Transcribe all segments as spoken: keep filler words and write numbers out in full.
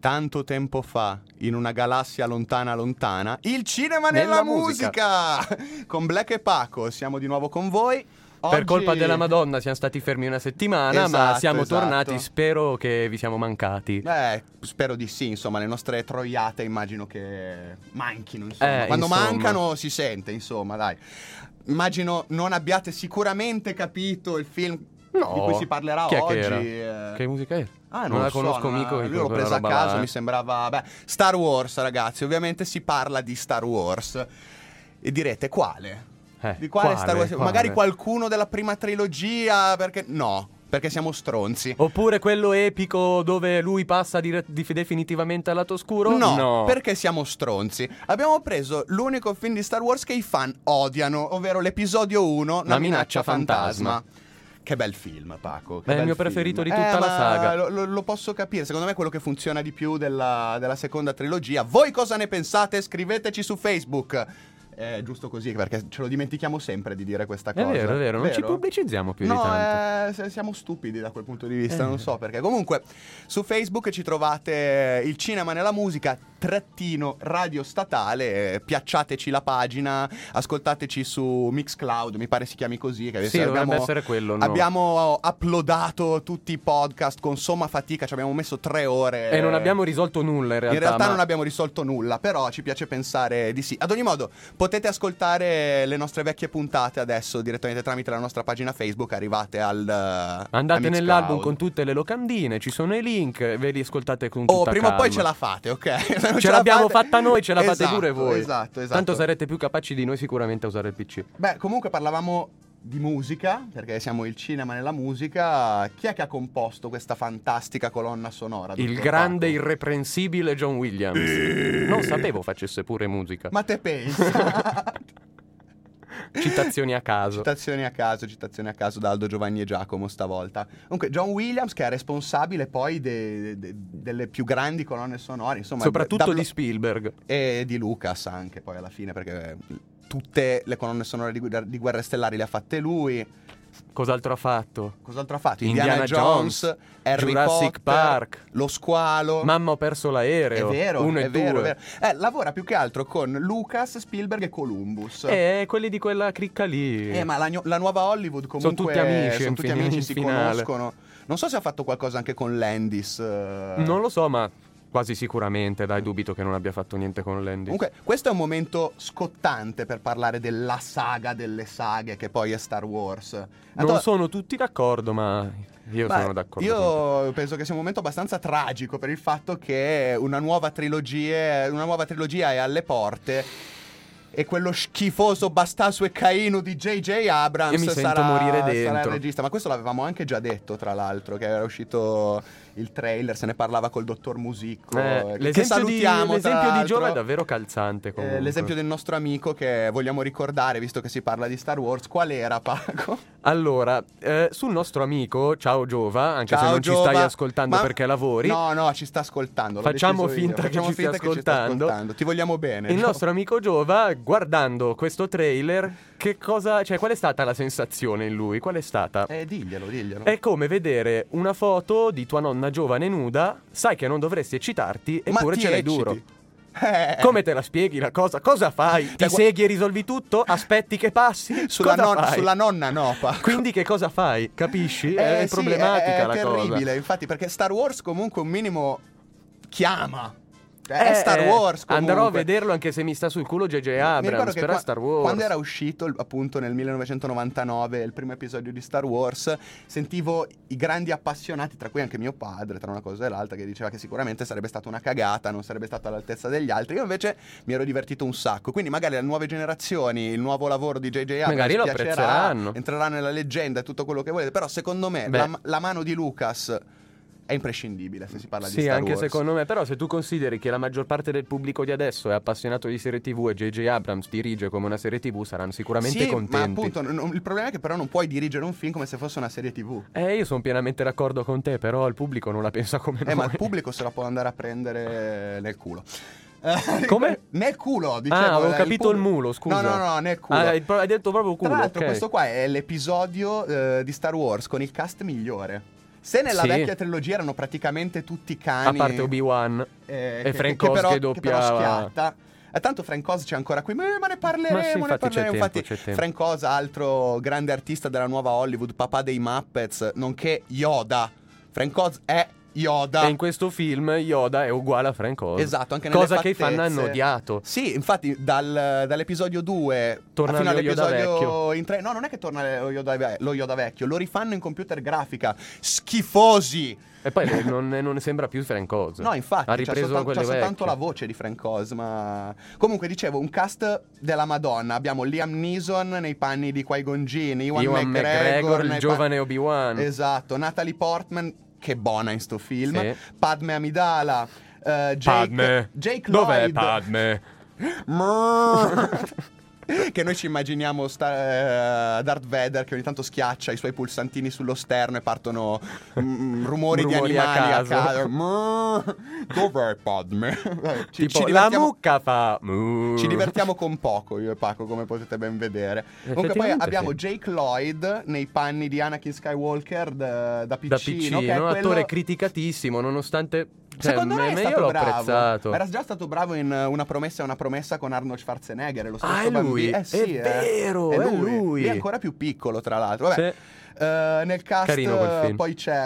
Tanto tempo fa, in una galassia lontana lontana, il cinema nella, Nella musica! Con Black e Paco, siamo di nuovo con voi. Per Oggi- colpa della Madonna siamo stati fermi una settimana, Esatto, ma siamo esatto. tornati, spero che vi siamo mancati. Eh, spero di sì, insomma, le nostre troiate immagino che manchino, insomma. Eh, Quando insomma. mancano si sente, insomma, dai. Immagino non abbiate sicuramente capito il film No. di cui si parlerà Chi è oggi. che era? eh. Che musica è? Ah, non lo la so, conosco non- mica. Io l'ho presa a caso, mi sembrava... Beh, Star Wars, ragazzi, ovviamente si parla di Star Wars. E direte, quale? Eh, Di quale, quale, Star Wars? quale? Magari qualcuno della prima trilogia, perché... No, perché siamo stronzi. Oppure quello epico dove lui passa dire- di- definitivamente al lato oscuro? No, perché siamo stronzi. Abbiamo preso l'unico film di Star Wars che i fan odiano, ovvero l'episodio uno, Una La minaccia minaccia fantasma. fantasma. Che bel film, Paco. che È il bel mio film. preferito di Eh, tutta la ma saga. Lo, lo- lo posso capire. Secondo me è quello che funziona di più della, della seconda trilogia. Voi cosa ne pensate? Scriveteci su Facebook. È giusto così, perché ce lo dimentichiamo sempre di dire questa È cosa. vero, è vero, non ci pubblicizziamo più no, di tanto. eh, se- siamo stupidi da quel punto di vista, Eh. non so perché. Comunque, su Facebook ci trovate il cinema nella musica, trattino radio statale. eh, Piacciateci la pagina, ascoltateci su Mixcloud, mi pare si chiami così. Che Sì, abbiamo, dovrebbe essere quello, no? Abbiamo uploadato tutti i podcast con somma fatica, ci abbiamo messo tre ore. E non abbiamo risolto nulla in realtà. In realtà ma- non abbiamo risolto nulla, però ci piace pensare di sì. Ad ogni modo, potete ascoltare le nostre vecchie puntate adesso direttamente tramite la nostra pagina Facebook. Arrivate al. eh, Andate a nell'album Mixcloud. con tutte le locandine, ci sono i link, ve li ascoltate con Oh, tutta prima o poi calma. ce la fate, ok? Se non Ce l'abbiamo fate- fatta noi, ce la fate Esatto, pure voi. Esatto, esatto. Tanto sarete più capaci di noi sicuramente a usare il P C. Beh, comunque parlavamo di musica, perché siamo il cinema nella musica. Chi è che ha composto questa fantastica colonna sonora? Il dottor grande, Paco? irreprensibile John Williams. Non sapevo facesse pure musica. Ma te pensa? Citazioni a caso. Citazioni a caso, citazioni a caso da Aldo, Giovanni e Giacomo stavolta. Comunque John Williams, che è responsabile poi de- de- delle più grandi colonne sonore, insomma, Soprattutto da- di Spielberg. e di Lucas anche poi alla fine, perché tutte le colonne sonore di, Guerre- di Guerre Stellari le ha fatte lui. Cos'altro ha fatto? Cos'altro ha fatto? Indiana Indiana, Jones, Jones, Harry Jurassic Potter, Park. Lo Squalo. Mamma, ho perso l'aereo. È vero, Uno è e vero, due. è vero. Eh, lavora più che altro con Lucas, Spielberg e Columbus. Eh, quelli di quella cricca lì. Eh, ma la, gno- la nuova Hollywood comunque Sono tutti amici, sono in tutti fin- amici, in si finale. conoscono. Non so se ha fatto qualcosa anche con Landis. eh. Non lo so, ma quasi sicuramente, dai, dubito che non abbia fatto niente con Landy. Comunque, questo è un momento scottante per parlare della saga delle saghe, che poi è Star Wars. Non Anto- sono tutti d'accordo, ma io Beh, sono d'accordo. con te. Io penso che sia un momento abbastanza tragico per il fatto che una nuova trilogia, una nuova trilogia è alle porte. E quello schifoso Bastasu e Caino di J J Abrams Io mi sento sarà, morire sarà il dentro. regista. Ma questo l'avevamo anche già detto, tra l'altro, che era uscito il trailer, se ne parlava col dottor Musicco. Eh, che l'esempio salutiamo, di, tra l'esempio di l'altro. Giova è davvero calzante. Eh, Comunque. l'esempio del nostro amico che vogliamo ricordare, visto che si parla di Star Wars. Qual era, Paco? Allora, eh, sul nostro amico, ciao Giova, anche se Ciao, non Giova. ci stai ascoltando Ma- perché lavori, No, no, ci sta ascoltando. l'ho Facciamo deciso io. finta che Facciamo ci stia finta che ci sta ascoltando. ascoltando. Ti vogliamo bene. il Gio. nostro amico Giova, guardando questo trailer, che cosa, cioè, qual è stata la sensazione in lui? Qual è stata? Eh, diglielo, diglielo. È come vedere una foto di tua nonna giovane nuda, sai che non dovresti eccitarti, Ma eppure ti ce l'hai ecciti. duro. Eh, Come te la spieghi la cosa? Cosa fai? Ti Cioè, gu- segui e risolvi tutto? Aspetti che passi? sulla, Cosa non- fai? sulla nonna no, Paco. Quindi che cosa fai? Capisci? Eh, è sì, problematica è, la è cosa. terribile, infatti, perché Star Wars comunque un minimo chiama. Cioè, Eh, è Star eh, Wars comunque. Andrò a vederlo anche se mi sta sul culo J J Mi ricordo Abrams, che però è qua- Star Wars. Quando era uscito il- appunto nel millenovecentonovantanove il primo episodio di Star Wars, sentivo i grandi appassionati, tra cui anche mio padre, tra una cosa e l'altra, che diceva che sicuramente sarebbe stata una cagata, non sarebbe stata all'altezza degli altri. Io invece mi ero divertito un sacco. Quindi magari le nuove generazioni, il nuovo lavoro di J J Abrams Magari lo piacerà, apprezzeranno. entrerà nella leggenda e tutto quello che volete. Però secondo me Beh. la, la mano di Lucas è imprescindibile se si parla di Sì, Star anche Wars. secondo me, però se tu consideri che la maggior parte del pubblico di adesso è appassionato di serie tivù e J J Abrams dirige come una serie tivù, saranno sicuramente Sì, contenti. ma appunto non- il problema è che però non puoi dirigere un film come se fosse una serie tivù. Eh, io sono pienamente d'accordo con te, però il pubblico non la pensa come Eh, noi. ma il pubblico se la può andare a prendere nel culo. Eh, Come? Nel culo, dicevo. Ah, avevo il capito il, pubblico- mulo, scusa. No, no, no, nel culo. Ah, il- hai detto proprio culo, Tra l'altro ok. questo qua è l'episodio eh, di Star Wars con il cast migliore. Se nella Sì. vecchia trilogia erano praticamente tutti cani, A parte Obi-Wan eh, e che, Frank che Oz però, che che però doppiava. schiatta. E tanto Frank Oz c'è ancora qui, ma ma ne parleremo, Ma sì, ne infatti c'è parleremo. tempo, Infatti c'è tempo. Frank Oz, altro grande artista della nuova Hollywood, papà dei Muppets, nonché Yoda. Frank Oz è Yoda. E in questo film Yoda è uguale a Frank Oz. Esatto, anche nelle Cosa che i fattezze. fan hanno odiato. Sì, infatti dal- dall'episodio due Torna fino lo Yoda all'episodio vecchio. in tre, no, non è che torna lo Yoda, ve- lo Yoda vecchio, lo rifanno in computer grafica. Schifosi. E poi non, non sembra più Frank Oz. No, infatti, ha c'è, ripreso soltanto, quello c'è soltanto vecchio. la voce di Frank Oz, ma... Comunque, dicevo, un cast della Madonna. Abbiamo Liam Neeson nei panni di Qui-Gon Jinn, Ewan, Ewan McGregor, McGregor, il nei giovane Obi-Wan. pan- Esatto, Natalie Portman, che buona in sto film. Sì. Padme Amidala, eh, Jake, Padme. Jake Dov'è Lloyd. Padme? Che noi ci immaginiamo sta- eh, Darth Vader che ogni tanto schiaccia i suoi pulsantini sullo sterno e partono mm, rumori, Rumori di a animali a caso. caso. Mm, Dov'è Padme? Ci, Tipo ci la divertiamo, mucca fa mu. ci divertiamo con poco io e Paco, come potete ben vedere. Comunque poi Effettivamente abbiamo sì. Jake Lloyd nei panni di Anakin Skywalker da, da piccino, Da piccino, che è un quello... attore criticatissimo, nonostante... Cioè, Secondo me è me- stato io l'ho bravo. apprezzato. Era già stato bravo in uh, Una promessa è una promessa con Arnold Schwarzenegger. È lo stesso Ah, è lui? bambino. Eh sì, È vero, è è lui. lui. È ancora più piccolo, tra l'altro. Vabbè. Sì. Uh, nel cast Carino quel film. poi c'è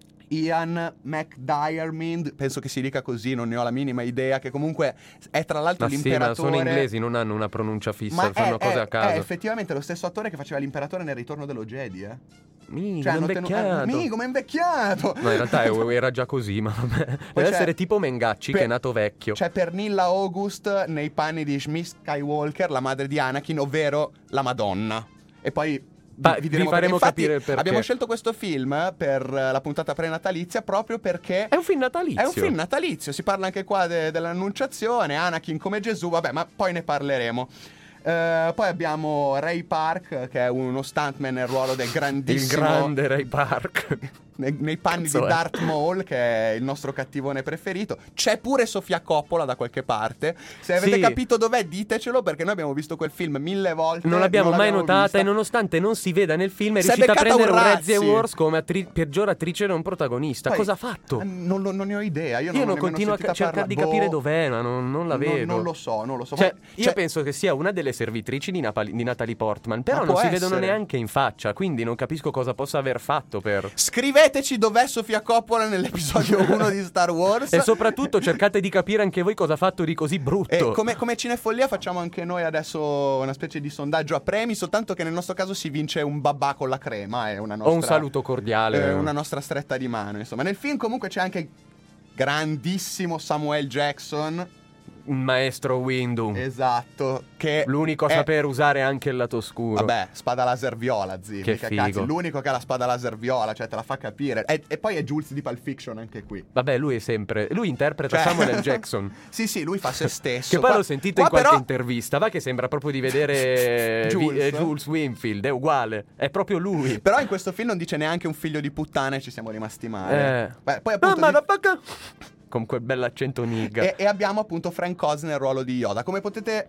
Ian McDiarmid, penso che si dica così, non ne ho la minima idea, che comunque è tra l'altro Ma sì, ma l'imperatore. sono inglesi, non hanno una pronuncia fissa, Ma fanno è, cose è- a caso. è effettivamente lo stesso attore che faceva l'imperatore nel Ritorno dello Jedi, eh. Mi, Cioè, come hanno tenu- invecchiato. eh, mi, come è invecchiato. No, in realtà è- era già così, ma vabbè. Deve c'è- essere tipo Mengacci, per- che è nato vecchio. C'è Pernilla August nei panni di Shmi Skywalker, la madre di Anakin, ovvero la Madonna. E poi Pa- vi vi diremo faremo perché. Infatti, capire il perché. abbiamo scelto questo film per eh, la puntata prenatalizia proprio perché È un film natalizio. è un film natalizio. Si parla anche qua de- dell'annunciazione, Anakin come Gesù, vabbè, ma poi ne parleremo. Eh, poi abbiamo Ray Park, che è uno stuntman nel ruolo del Il grandissimo grande Ray Park. nei, nei panni Cazzo di è? Darth Maul, che è il nostro cattivone preferito. C'è pure Sofia Coppola da qualche parte. Se avete Sì. capito dov'è, ditecelo, perché noi abbiamo visto quel film mille volte. Non l'abbiamo mai notata vista. e nonostante non si veda nel film è Si è riuscita a beccata prendere un un Razzie Razzie. Awards come attri- peggior attrice non protagonista. Poi, Cosa ha fatto? eh, Non, lo- non ne ho idea. Io, Io non, non ho continuo a nemmeno ca- sentita cercare di parlare. capire Boh, dov'è, ma non, non la non- vedo. Non lo so, non lo so. Cioè, Ma- io cioè, penso che sia una delle servitrici di, Napali- di Natalie Portman, però Ma non può si vedono essere. neanche in faccia, quindi non capisco cosa possa aver fatto per... Scriveteci dov'è Sofia Coppola nell'episodio uno di Star Wars. E soprattutto cercate di capire anche voi cosa ha fatto di così brutto. E come, come Cinefollia facciamo anche noi adesso una specie di sondaggio a premi, soltanto che nel nostro caso si vince un babà con la crema, è una nostra, Ho un saluto cordiale. eh, una nostra stretta di mano, insomma. Nel film comunque c'è anche il grandissimo Samuel Jackson, Un maestro Windu. esatto, che L'unico a è- sapere usare anche il lato scuro. Vabbè, spada laser viola, zii. Che mica figo. cazzi, l'unico che ha la spada laser viola, cioè te la fa capire. E, e poi è Jules di Pulp Fiction anche qui. Vabbè, lui è sempre... Lui interpreta Cioè- Samuel L. Jackson. Sì, sì, lui fa se stesso. Che poi Qua- l'ho sentito qua in qualche però- intervista. Va che sembra proprio di vedere Jules. Vi- eh, Jules Winfield. È uguale. È proprio lui. Però in questo film non dice neanche un figlio di puttana e ci siamo rimasti male. Eh. Beh, poi Ah, appunto di- motherfucker! Con quel bell'accento nigga. e, e abbiamo appunto Frank Oz nel ruolo di Yoda. Come potete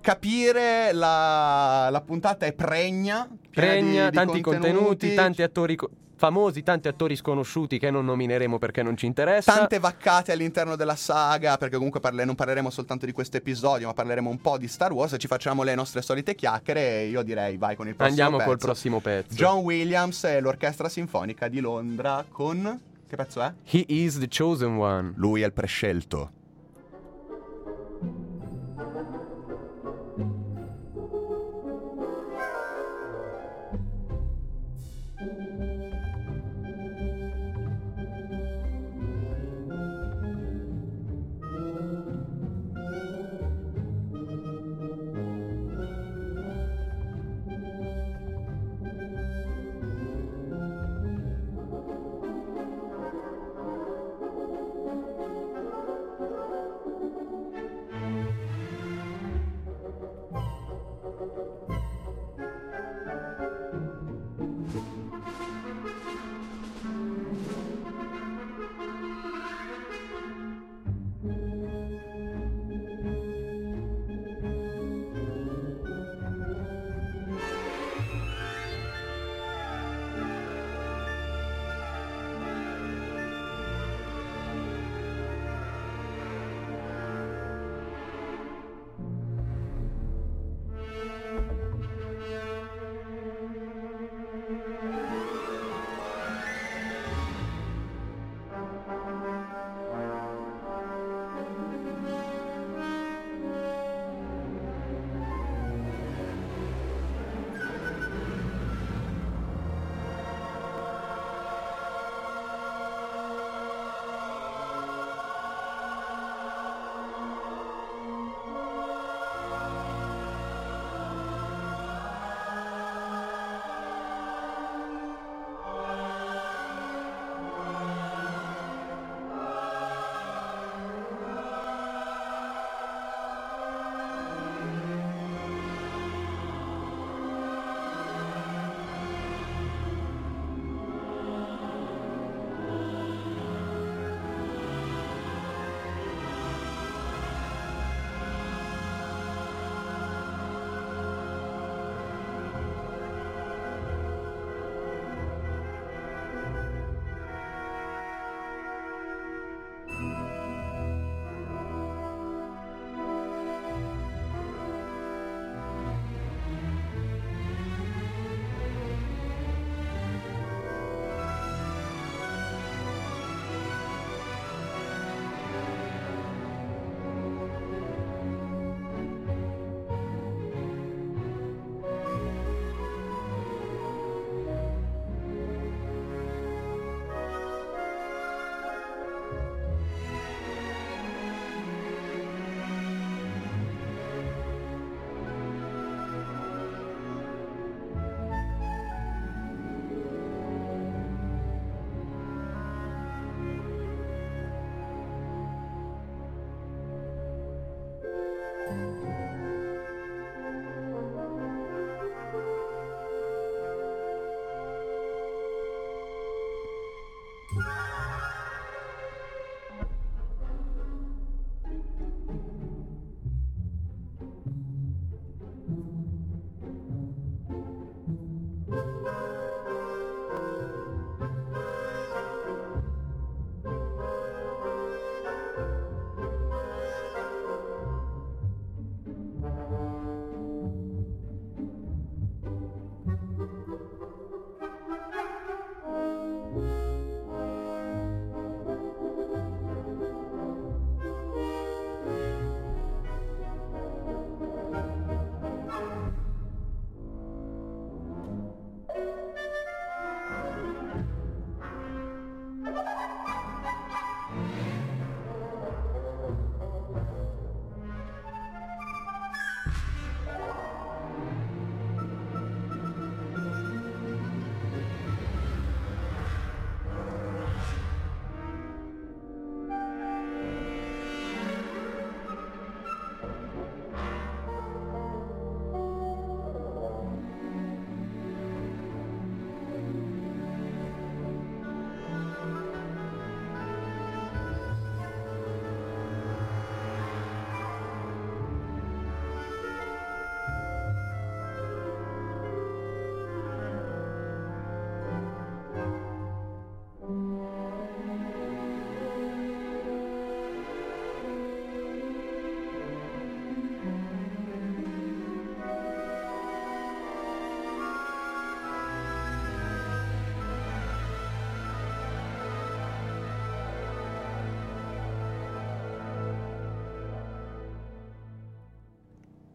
capire la, la puntata è pregna. piena Pregna, di- di tanti contenuti, tanti attori co- famosi, tanti attori sconosciuti che non nomineremo perché non ci interessa. Tante vaccate all'interno della saga, perché comunque parle- non parleremo soltanto di questo episodio, ma parleremo un po' di Star Wars e ci facciamo le nostre solite chiacchiere e io direi vai con il prossimo Andiamo pezzo. col prossimo pezzo. John Williams e l'Orchestra Sinfonica di Londra con... Che pezzo è? He is the chosen one. Lui è il prescelto.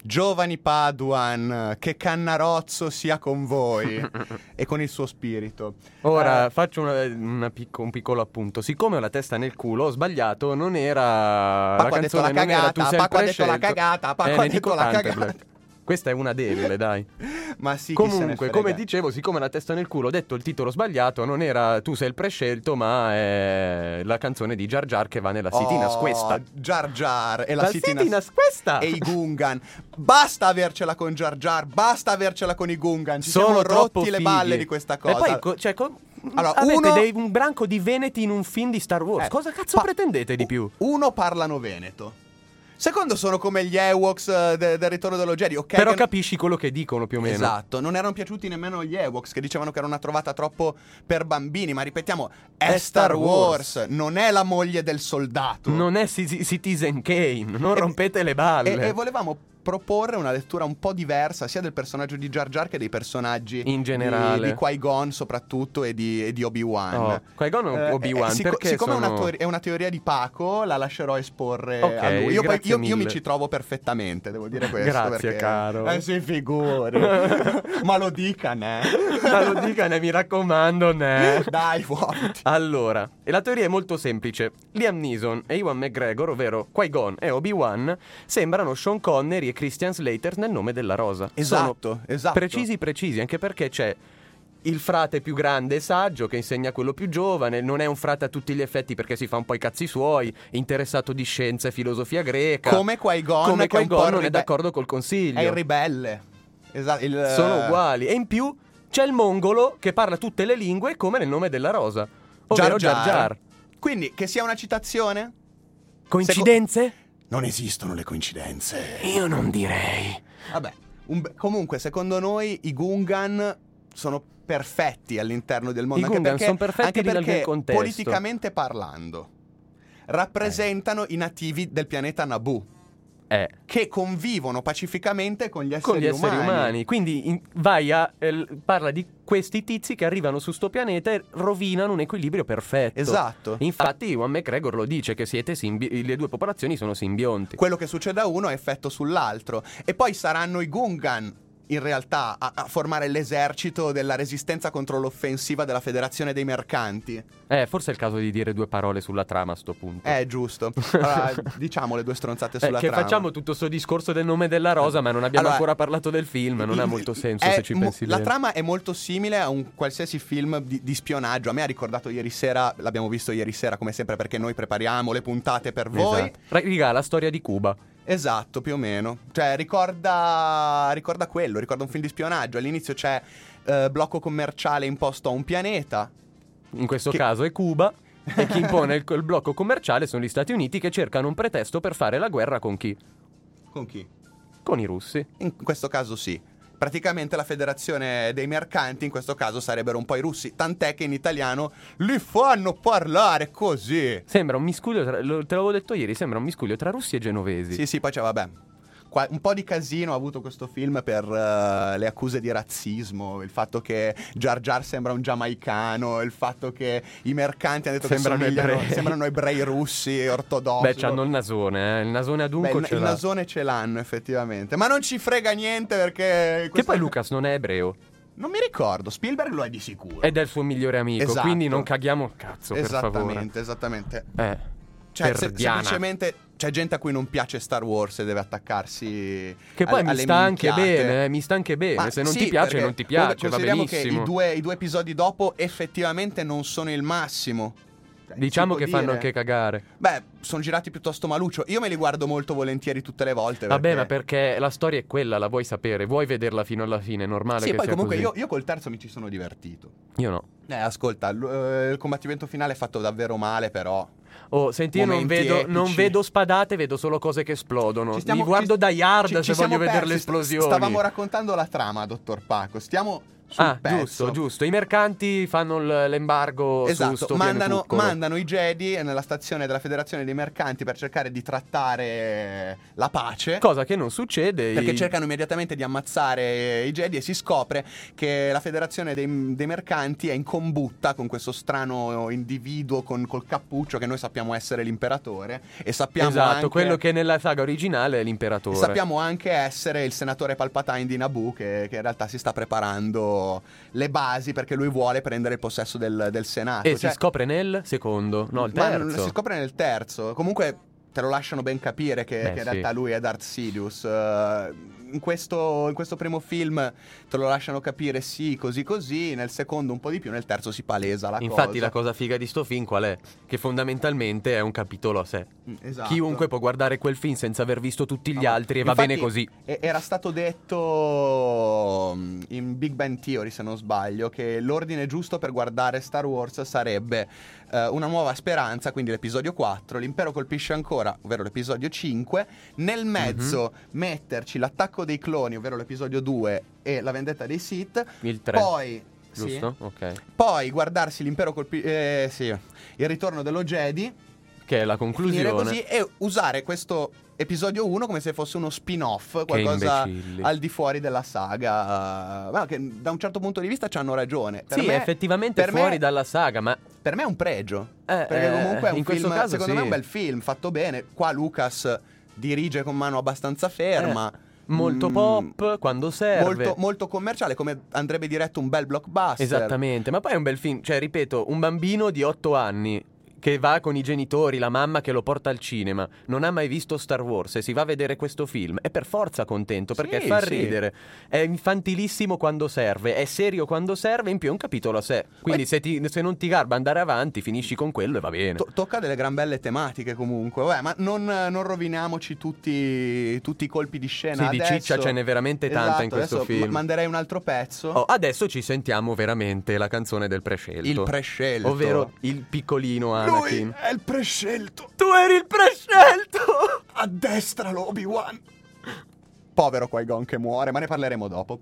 giovani Paduan, che Cannarozzo sia con voi e con il suo spirito. Ora Eh, faccio una, una picco- un piccolo appunto. Siccome ho la testa nel culo, ho sbagliato, non era Paco la ha detto canzone la non era Tu cagata, sei il Paco ha detto la prescelto. cagata, Paco Eh, ha ne detto dico la tante, cagata. Black. Questa è una debole, dai. Ma sì, chi se ne Comunque, frega. come dicevo, siccome la testa nel culo, ho detto il titolo sbagliato, non era Tu sei il prescelto, ma è la canzone di Jar Jar che va nella Sitinas Oh, questa. Jar Jar e la, La Sitinas Sitinas questa! e i Gungan. Basta avercela con Jar Jar, basta avercela con i Gungan. Ci Sono siamo troppo rotti le fighi. balle di questa cosa. E poi, co- cioè, co- Allora, avete uno- dei- un branco di veneti in un film di Star Wars. Eh, Cosa cazzo pa- pretendete di più? Uno, parlano veneto. Secondo, sono come gli Ewoks eh, de- del Ritorno dello Jedi, ok? Però che- capisci quello che dicono più o meno. Esatto, non erano piaciuti nemmeno gli Ewoks, che dicevano che era una trovata troppo per bambini, ma ripetiamo, è, È Star Star Wars, Wars. non è la moglie del soldato. Non è Ci- Citizen Kane, non E- rompete le balle. E, e volevamo proporre una lettura un po' diversa sia del personaggio di Jar Jar che dei personaggi In generale. di, di Qui-Gon soprattutto e di, e di Obi-Wan. Oh, Qui-Gon o Eh, Obi-Wan? eh, sic- perché siccome sono... è, una teori- è una teoria di Paco, la lascerò esporre Ok, a lui. Io, poi- grazie io- io mi mille. ci trovo perfettamente, devo dire questo. Grazie, perché- caro. Eh si figuri. Ma lo dica, ne? Ma lo dicane, mi raccomando, ne. Dai, muoviti. Allora, e la teoria è molto semplice. Liam Neeson e Ewan McGregor, ovvero Qui-Gon e Obi-Wan, sembrano Sean Connery e Christian Slater nel nome della rosa. Esatto, Sono esatto. precisi precisi, anche perché c'è il frate più grande e saggio che insegna a quello più giovane, non è un frate a tutti gli effetti perché si fa un po' i cazzi suoi, interessato di scienza e filosofia greca. Come Qui-Gon, Come che è un po' Qui-Gon il non è ribe- d'accordo col consiglio. È il ribelle. Esatto. il- Sono uguali. E in più c'è il mongolo che parla tutte le lingue come nel nome della rosa, ovvero Jar Jar. Quindi, che sia una citazione? Coincidenze? Non esistono le coincidenze. Io non direi. Vabbè, un be- comunque, secondo noi i Gungan sono perfetti all'interno del mondo. I anche Gungan perché, sono perfetti anche nel- perché nel contesto. politicamente parlando, rappresentano i nativi del pianeta Naboo, Eh, che convivono pacificamente con gli esseri, con gli esseri umani. Quindi in- vai a eh, parla di questi tizi che arrivano su sto pianeta e rovinano un equilibrio perfetto. Esatto. Infatti Ewan McGregor lo dice che siete simbi- le due popolazioni sono simbionti. Quello che succede a uno ha effetto sull'altro. E poi saranno i Gungan, in realtà, a, a formare l'esercito della resistenza contro l'offensiva della Federazione dei Mercanti. Eh, forse è il caso di dire due parole sulla trama a sto punto. È giusto. Allora, diciamo le due stronzate Eh, sulla che trama. facciamo tutto sto discorso del nome della rosa, ma non abbiamo Allora, ancora parlato del film, non ha il- molto senso è se ci mo- pensi La bene. trama è molto simile a un qualsiasi film di, di spionaggio. A me ha ricordato ieri sera, l'abbiamo visto ieri sera come sempre perché noi prepariamo le puntate per voi. Esatto. Ra- Riga, la storia di Cuba. Esatto, più o meno. Cioè, ricorda ricorda quello, ricorda un film di spionaggio. All'inizio c'è eh, blocco commerciale imposto a un pianeta. In questo Che- caso è Cuba. E chi impone il, il blocco commerciale sono gli Stati Uniti che cercano un pretesto per fare la guerra con chi? Con chi? Con i russi. In questo caso sì. Praticamente la federazione dei mercanti in questo caso sarebbero un po' i russi, tant'è che in italiano li fanno parlare così. Sembra un miscuglio, tra- lo- te l'avevo detto ieri, sembra un miscuglio tra russi e genovesi. Sì, sì, poi c'è, vabbè. Qua- un po' di casino ha avuto questo film per eh, le accuse di razzismo, il fatto che Jar Jar sembra un giamaicano, il fatto che i mercanti hanno detto Sembrano che somigliano- ebrei. sembrano ebrei russi ortodossi. Beh, c'hanno il nasone, eh. Il nasone Beh, adunco il, ce il l'ha. nasone ce l'hanno effettivamente, ma non ci frega niente perché... Che questa- poi Lucas non è ebreo. Non mi ricordo, Spielberg lo è di sicuro. Ed è il suo migliore amico, Esatto. quindi non caghiamo il cazzo, per favore. Esattamente, esattamente. Eh. Cioè, per se- Diana. semplicemente c'è gente a cui non piace Star Wars e deve attaccarsi Che poi alle- mi alle sta anche minchiate. bene, eh, mi sta anche bene. Ma Se non sì, ti piace, perché non ti piace, va consideriamo che benissimo. i due, i due episodi dopo effettivamente non sono il massimo. Cioè, Diciamo si che può fanno dire. anche cagare. Beh, sono girati piuttosto maluccio. Io me li guardo molto volentieri tutte le volte. Vabbè, ma perché... perché la storia è quella, la vuoi sapere, vuoi vederla fino alla fine, è normale Sì, che poi sia comunque così. io, io col terzo mi ci sono divertito. Io no. Eh, ascolta, l- eh, il combattimento finale è fatto davvero male, però. Oh, senti, io non Momenti vedo, non epici. vedo spadate, vedo solo cose che esplodono. Ci Mi guardo ci- da Yard ci- se ci voglio siamo vedere persi. le esplosioni. Stavamo raccontando la trama, dottor Paco. Stiamo sul Ah, pezzo. giusto, giusto. I mercanti fanno l- l'embargo Esatto, su sto mandano, pianetuccolo. mandano i Jedi nella stazione della Federazione dei Mercanti per cercare di trattare la pace. Cosa che non succede. Perché i- cercano immediatamente di ammazzare i Jedi e si scopre che la Federazione dei, dei Mercanti è in combutta con questo strano individuo con, col cappuccio che noi sappiamo essere l'imperatore e sappiamo Esatto, anche, quello che nella saga originale è l'imperatore. e sappiamo anche essere il senatore Palpatine di Naboo che, che in realtà si sta preparando le basi perché lui vuole prendere il possesso del, del Senato. E Cioè- si scopre nel secondo, no, il ma terzo. non- si scopre nel terzo. Comunque te lo lasciano ben capire che, Beh, che in sì. realtà lui è Darth Sidious. Eh, in, questo, in questo primo film te lo lasciano capire sì, così così. Nel secondo un po' di più, nel terzo si palesa la Infatti cosa. la cosa figa di sto film qual è? Che fondamentalmente è un capitolo a sé. Mm, esatto. Chiunque può guardare quel film senza aver visto tutti gli No, altri e va infatti, bene così. e- Era stato detto mm, in Big Bang Theory, se non sbaglio, che l'ordine giusto per guardare Star Wars sarebbe eh, Una nuova speranza, quindi l'episodio quattro, L'impero colpisce ancora, ovvero l'episodio cinque, nel mezzo Mhm. metterci l'attacco dei cloni, ovvero l'episodio due e la vendetta dei Sith, Il tre, poi sì, giusto? Ok. poi guardarsi l'impero colpisce sì, il ritorno dello Jedi, Che è la finire conclusione. così e usare questo episodio uno come se fosse uno spin-off, qualcosa imbecilli. al di fuori della saga. Ma che da un certo punto di vista c'hanno ragione. Per Sì, me, è effettivamente per fuori me- dalla saga, ma per me è un pregio. Eh, perché eh, comunque è un in questo film, caso secondo sì. me è un bel film, fatto bene. Qua Lucas dirige con mano abbastanza ferma. molto Mm, pop quando serve. Molto, molto commerciale, come andrebbe diretto un bel blockbuster. Esattamente, ma poi è un bel film, cioè ripeto, un bambino di otto anni che va con i genitori, la mamma che lo porta al cinema, non ha mai visto Star Wars e si va a vedere questo film, è per forza contento perché Sì, fa sì. ridere, è infantilissimo quando serve, è serio quando serve, in più è un capitolo a sé, quindi Poi- se, ti- se non ti garba andare avanti finisci con quello e va bene. To- tocca delle gran belle tematiche comunque. Vabbè, ma non, non roviniamoci tutti, tutti i colpi di scena. Sì, di Adesso- ciccia ce n'è veramente tanta Esatto, in questo adesso film. ma- manderei un altro pezzo. Oh, adesso ci sentiamo veramente la canzone del prescelto. Il prescelto. Ovvero il piccolino Lui Anakin. è il prescelto. Tu eri il prescelto! Addestralo, Obi-Wan. Povero Qui-Gon che muore, ma ne parleremo dopo.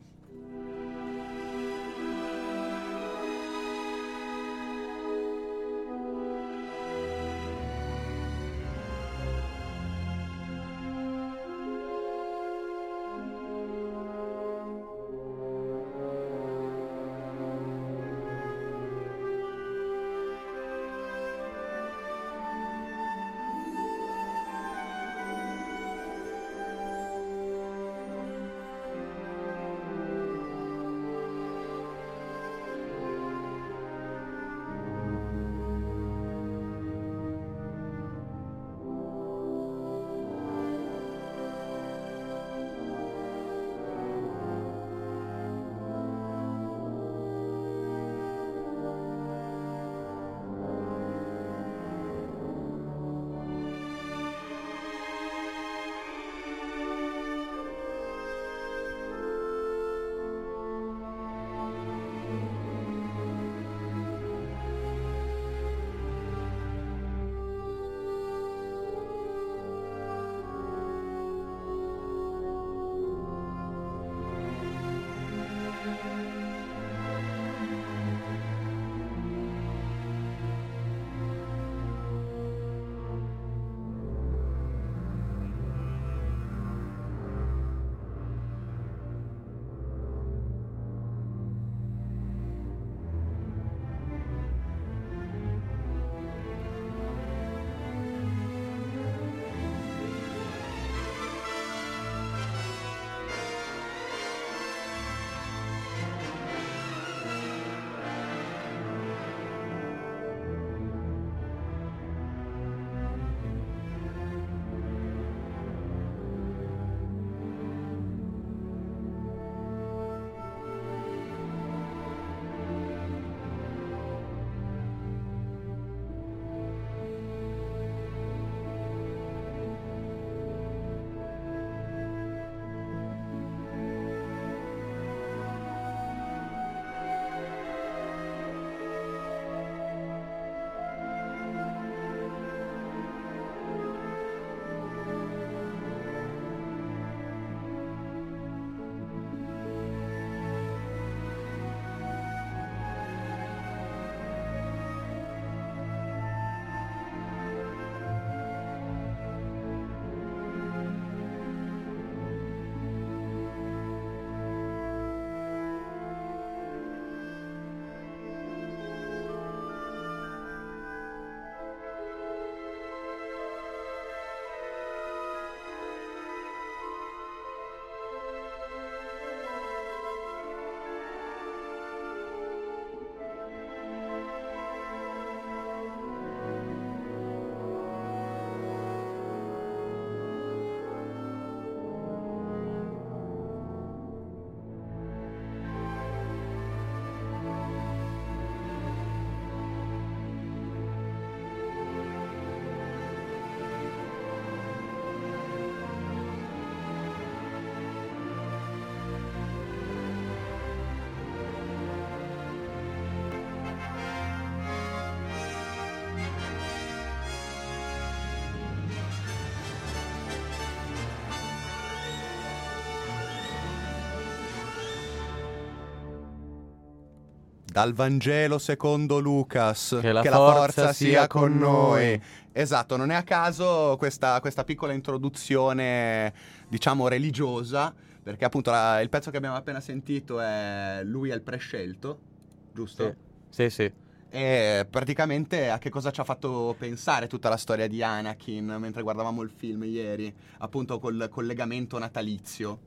Dal Vangelo secondo Lucas, Che la forza sia con noi. Esatto, non è a caso questa, questa piccola introduzione, diciamo, religiosa, perché appunto la- il pezzo che abbiamo appena sentito è Lui è il prescelto, giusto? Sì, sì, sì. E praticamente a che cosa ci ha fatto pensare tutta la storia di Anakin mentre guardavamo il film ieri, appunto col collegamento natalizio.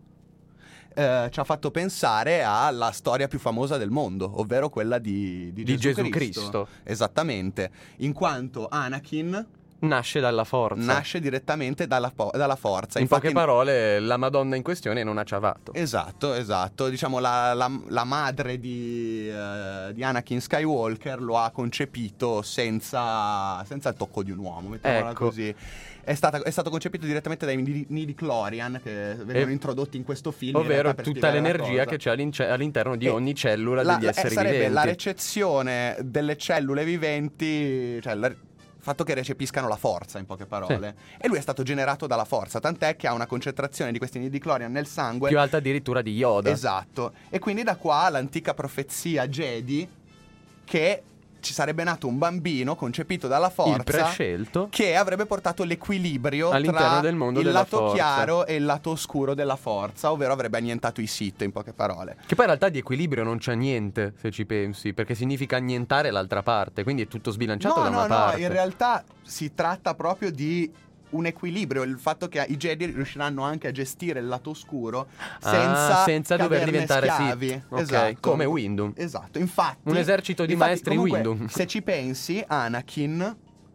Eh, ci ha fatto pensare alla storia più famosa del mondo, ovvero quella di, di Di Gesù, Gesù Cristo. Cristo. Esattamente, in quanto Anakin Nasce dalla forza. nasce direttamente dalla, po- dalla forza. In Infatti, poche parole, la Madonna in questione non ha ciavato. Esatto, esatto. Diciamo la, la- la madre di, eh, di Anakin Skywalker lo ha concepito senza, senza il tocco di un uomo, mettiamola Ecco. così. È, stata- è stato concepito direttamente dai midi- midi-chlorian che vengono E- introdotti in questo film. in Ovvero realtà, per tutta spiegare la l'energia cosa. che c'è all'ince- all'interno di E ogni cellula la- degli la- esseri eh, sarebbe viventi. la recezione delle cellule viventi, cioè la- il fatto che recepiscano la forza, in poche parole. E lui è stato generato dalla forza, tant'è che ha una concentrazione di questi midi-chlorian nel sangue. Più alta addirittura di Yoda. Esatto. E quindi da qua l'antica profezia Jedi che ci sarebbe nato un bambino concepito dalla Il forza prescelto. che avrebbe portato l'equilibrio All'interno tra del mondo il della lato forza. chiaro e il lato oscuro della forza, ovvero avrebbe annientato i Sith, in poche parole. Che poi in realtà di equilibrio non c'è niente, se ci pensi, perché significa annientare l'altra parte, quindi è tutto sbilanciato No, da una no, no, parte. in realtà si tratta proprio di un equilibrio, il fatto che i Jedi riusciranno anche a gestire il lato oscuro senza, Ah, senza dover caderne diventare schiavi. Sith. Ok, Esatto. come Windom. Esatto, infatti Un esercito di infatti, maestri comunque, Windom. Se ci pensi, Anakin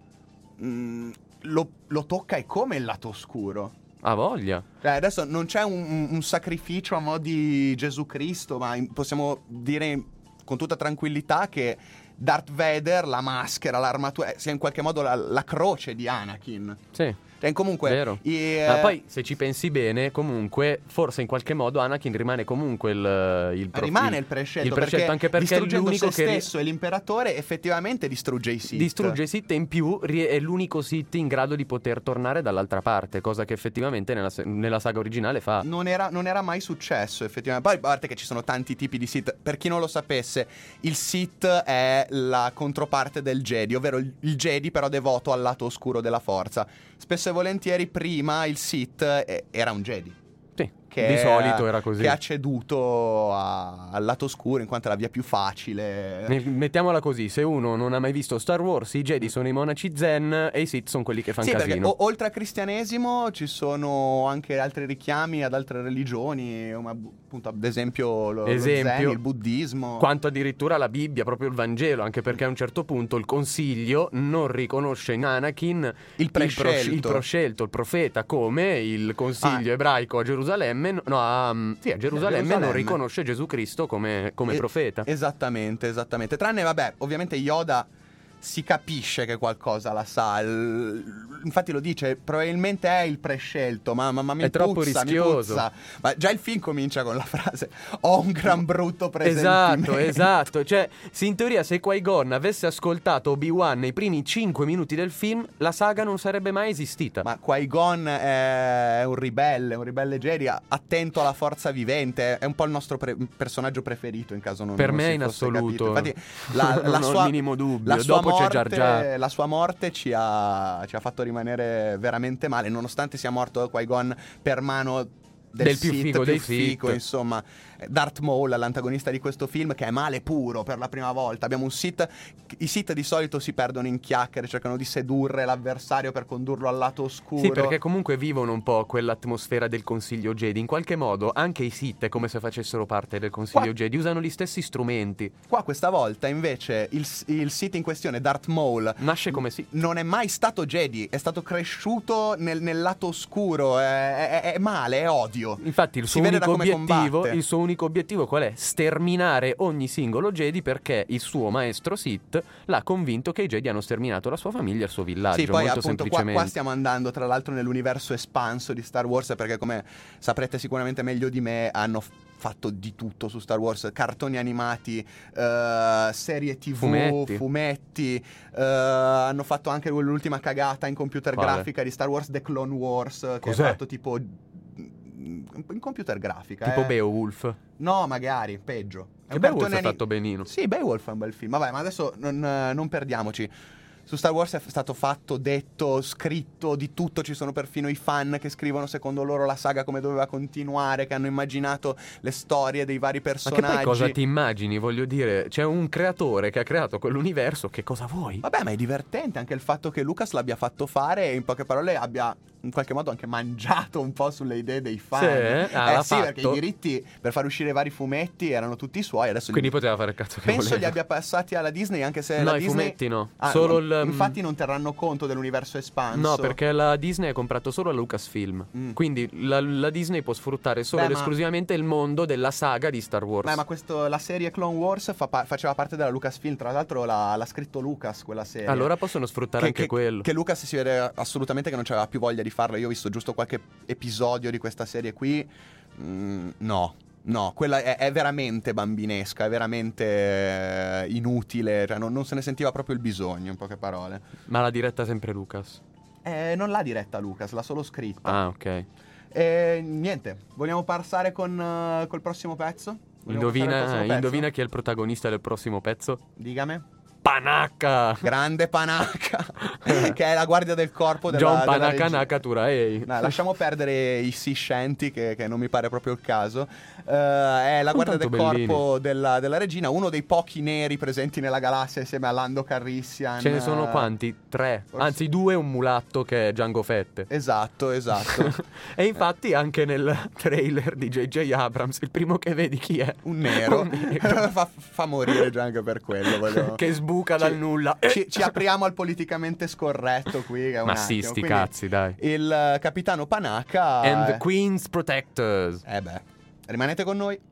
mh, lo, lo tocca e come il lato oscuro. Ha voglia. Cioè, adesso non c'è un, un- un sacrificio a mo' di Gesù Cristo, ma in- possiamo dire con tutta tranquillità che Darth Vader, la maschera, l'armatura, sia in qualche modo la, la croce di Anakin. Sì. Cioè, comunque... Vero. i, eh, Ma poi, se ci pensi bene, comunque, forse in qualche modo Anakin rimane comunque il, il prof- rimane il prescelto, il prescelto, anche perché è distruggendo l'unico se che ri- stesso e l'imperatore effettivamente distrugge i Sith. distrugge i Sith e in più ri- è l'unico Sith in grado di poter tornare dall'altra parte, cosa che effettivamente nella, se- nella saga originale fa. Non era, non era mai successo effettivamente. Poi a parte che ci sono tanti tipi di Sith. Per chi non lo sapesse, il Sith è la controparte del Jedi, ovvero il, il Jedi però devoto al lato oscuro della forza. Spesso e volentieri prima il Sith eh, era un Jedi. Sì, Che di solito era così. Che ha ceduto a- al lato oscuro in quanto è la via più facile. Me- Mettiamola così, se uno non ha mai visto Star Wars, i Jedi sono i monaci zen e i Sith sono quelli che fanno Sì, perché casino. o- oltre al cristianesimo ci sono anche altri richiami ad altre religioni, come ab- appunto ad esempio lo, lo Esempio, zen, il buddismo. Quanto addirittura la Bibbia, proprio il Vangelo, anche perché a un certo punto il consiglio non riconosce in Anakin Il pros- prescelto. il proscelto, il profeta, come il consiglio Ah. ebraico a Gerusalemme, no, a, sì, a Gerusalemme, non Gerusalemme. riconosce Gesù Cristo come, come E- profeta. Esattamente, esattamente. Tranne, vabbè, ovviamente Yoda si capisce che qualcosa la sa. Il- infatti lo dice, probabilmente è il prescelto, ma, ma, ma mi È troppo puzza, mi rischioso. puzza. Ma già il film comincia con la frase ho un gran brutto Esatto, presentimento. esatto. Cioè, se in teoria se Qui-Gon avesse ascoltato Obi-Wan nei primi cinque minuti del film, la saga non sarebbe mai esistita. Ma Qui-Gon è un ribelle, un ribelle Jedi, attento alla forza vivente, è un po' il nostro pre- personaggio preferito in caso non Per non me si in fosse assoluto. capito. Infatti la, la Non ho sua, il minimo dubbio. la sua Dopo c'è morte, Jar Jar. la sua morte ci ha, ci ha fatto rimanere veramente male, nonostante sia morto Qui-Gon per mano del, Del più Sith, figo più dei figo, Sith. insomma. Darth Maul, l'antagonista di questo film, che è male puro per la prima volta. Abbiamo un Sith. I Sith di solito si perdono in chiacchiere, cercano di sedurre l'avversario per condurlo al lato oscuro. Sì, perché comunque vivono un po' quell'atmosfera del Consiglio Jedi. In qualche modo anche i Sith è come se facessero parte del Consiglio Qua- Jedi. Usano gli stessi strumenti. Qua questa volta invece il, il Sith in questione, Darth Maul, Nasce come Sith. non è mai stato Jedi, è stato cresciuto nel, nel lato oscuro, è, è- è male, è odio. Infatti il Si suo vede da unico come obiettivo, combatte. il suo unico obiettivo qual è? Sterminare ogni singolo Jedi, perché il suo maestro Sith l'ha convinto che i Jedi hanno sterminato la sua famiglia e il suo villaggio. Sì, poi molto appunto qua, semplicemente. qua stiamo andando tra l'altro nell'universo espanso di Star Wars, perché come saprete sicuramente meglio di me hanno f- fatto di tutto su Star Wars, cartoni animati, eh, serie tv, Fumetti. fumetti, eh, hanno fatto anche l'ultima cagata in computer Quale? grafica di Star Wars, The Clone Wars, che Cos'è? è fatto tipo in computer grafica. Tipo eh. Beowulf. No, magari, peggio. È Che un Beowulf cartone è ani- fatto benino. Sì, Beowulf è un bel film. Vabbè, ma adesso non, eh, non perdiamoci. Su Star Wars è f- stato fatto, detto, scritto di tutto. Ci sono perfino i fan che scrivono secondo loro la saga come doveva continuare, che hanno immaginato le storie dei vari Ma che personaggi. poi cosa ti immagini? Voglio dire, c'è un creatore che ha creato quell'universo, che cosa vuoi? Vabbè, ma è divertente anche il fatto che Lucas l'abbia fatto fare e in poche parole abbia in qualche modo anche mangiato un po' sulle idee dei fan. Sì, eh? Ah, eh l'ha sì, perché i fatto. diritti per far uscire i vari fumetti erano tutti suoi. Adesso Quindi li... poteva fare il cazzo che penso voleva. li abbia passati alla Disney, anche se No, la i Disney... fumetti no. Ah, Solo no, il... infatti non terranno conto dell'universo espanso. No, perché la Disney ha comprato solo la Lucasfilm. Mm. Quindi la, la Disney può sfruttare solo Beh, ed ma- esclusivamente il mondo della saga di Star Wars. Beh, ma questo, la serie Clone Wars fa pa- faceva parte della Lucasfilm. Tra l'altro l'ha, l'ha scritto Lucas quella serie. Allora possono sfruttare che, anche che- quello. Che Lucas si vede assolutamente che non c'aveva più voglia di farlo. Io ho visto giusto qualche episodio di questa serie qui. Mm, no. No, quella è, è veramente bambinesca, è veramente eh, inutile, cioè non, non se ne sentiva proprio il bisogno, in poche parole. Ma l'ha diretta sempre Lucas. Eh, non l'ha diretta Lucas, l'ha solo scritta. Ah, ok. E niente, vogliamo passare con eh, col prossimo pezzo? Vogliamo passare al Indovina, prossimo pezzo? indovina chi è il protagonista del prossimo pezzo? Digame. Panaka! Grande Panaka, che è la guardia del corpo della, John della Panaka regia. Nakaturaei. No, lasciamo perdere i sì scenti che, che non mi pare proprio il caso. Eh, è la Sono guardia del tanto bellini. corpo della, della regina, uno dei pochi neri presenti nella galassia insieme a Lando Calrissian. Ce ne sono quanti? Tre. Forse- Anzi, due e un mulatto che è Django Fett. Esatto, esatto. E infatti anche nel trailer di J J Abrams il primo che vedi chi è? Un nero. Un nero. fa, fa morire già anche per quello. voglio- Che sbuca dal nulla. Ci, ci apriamo al politicamente scorretto qui. Che è un Ma sì, attimo. sti Quindi cazzi, dai. Il eh, capitano Panaka. And the eh, Queen's Protectors. eh beh, rimanete con noi.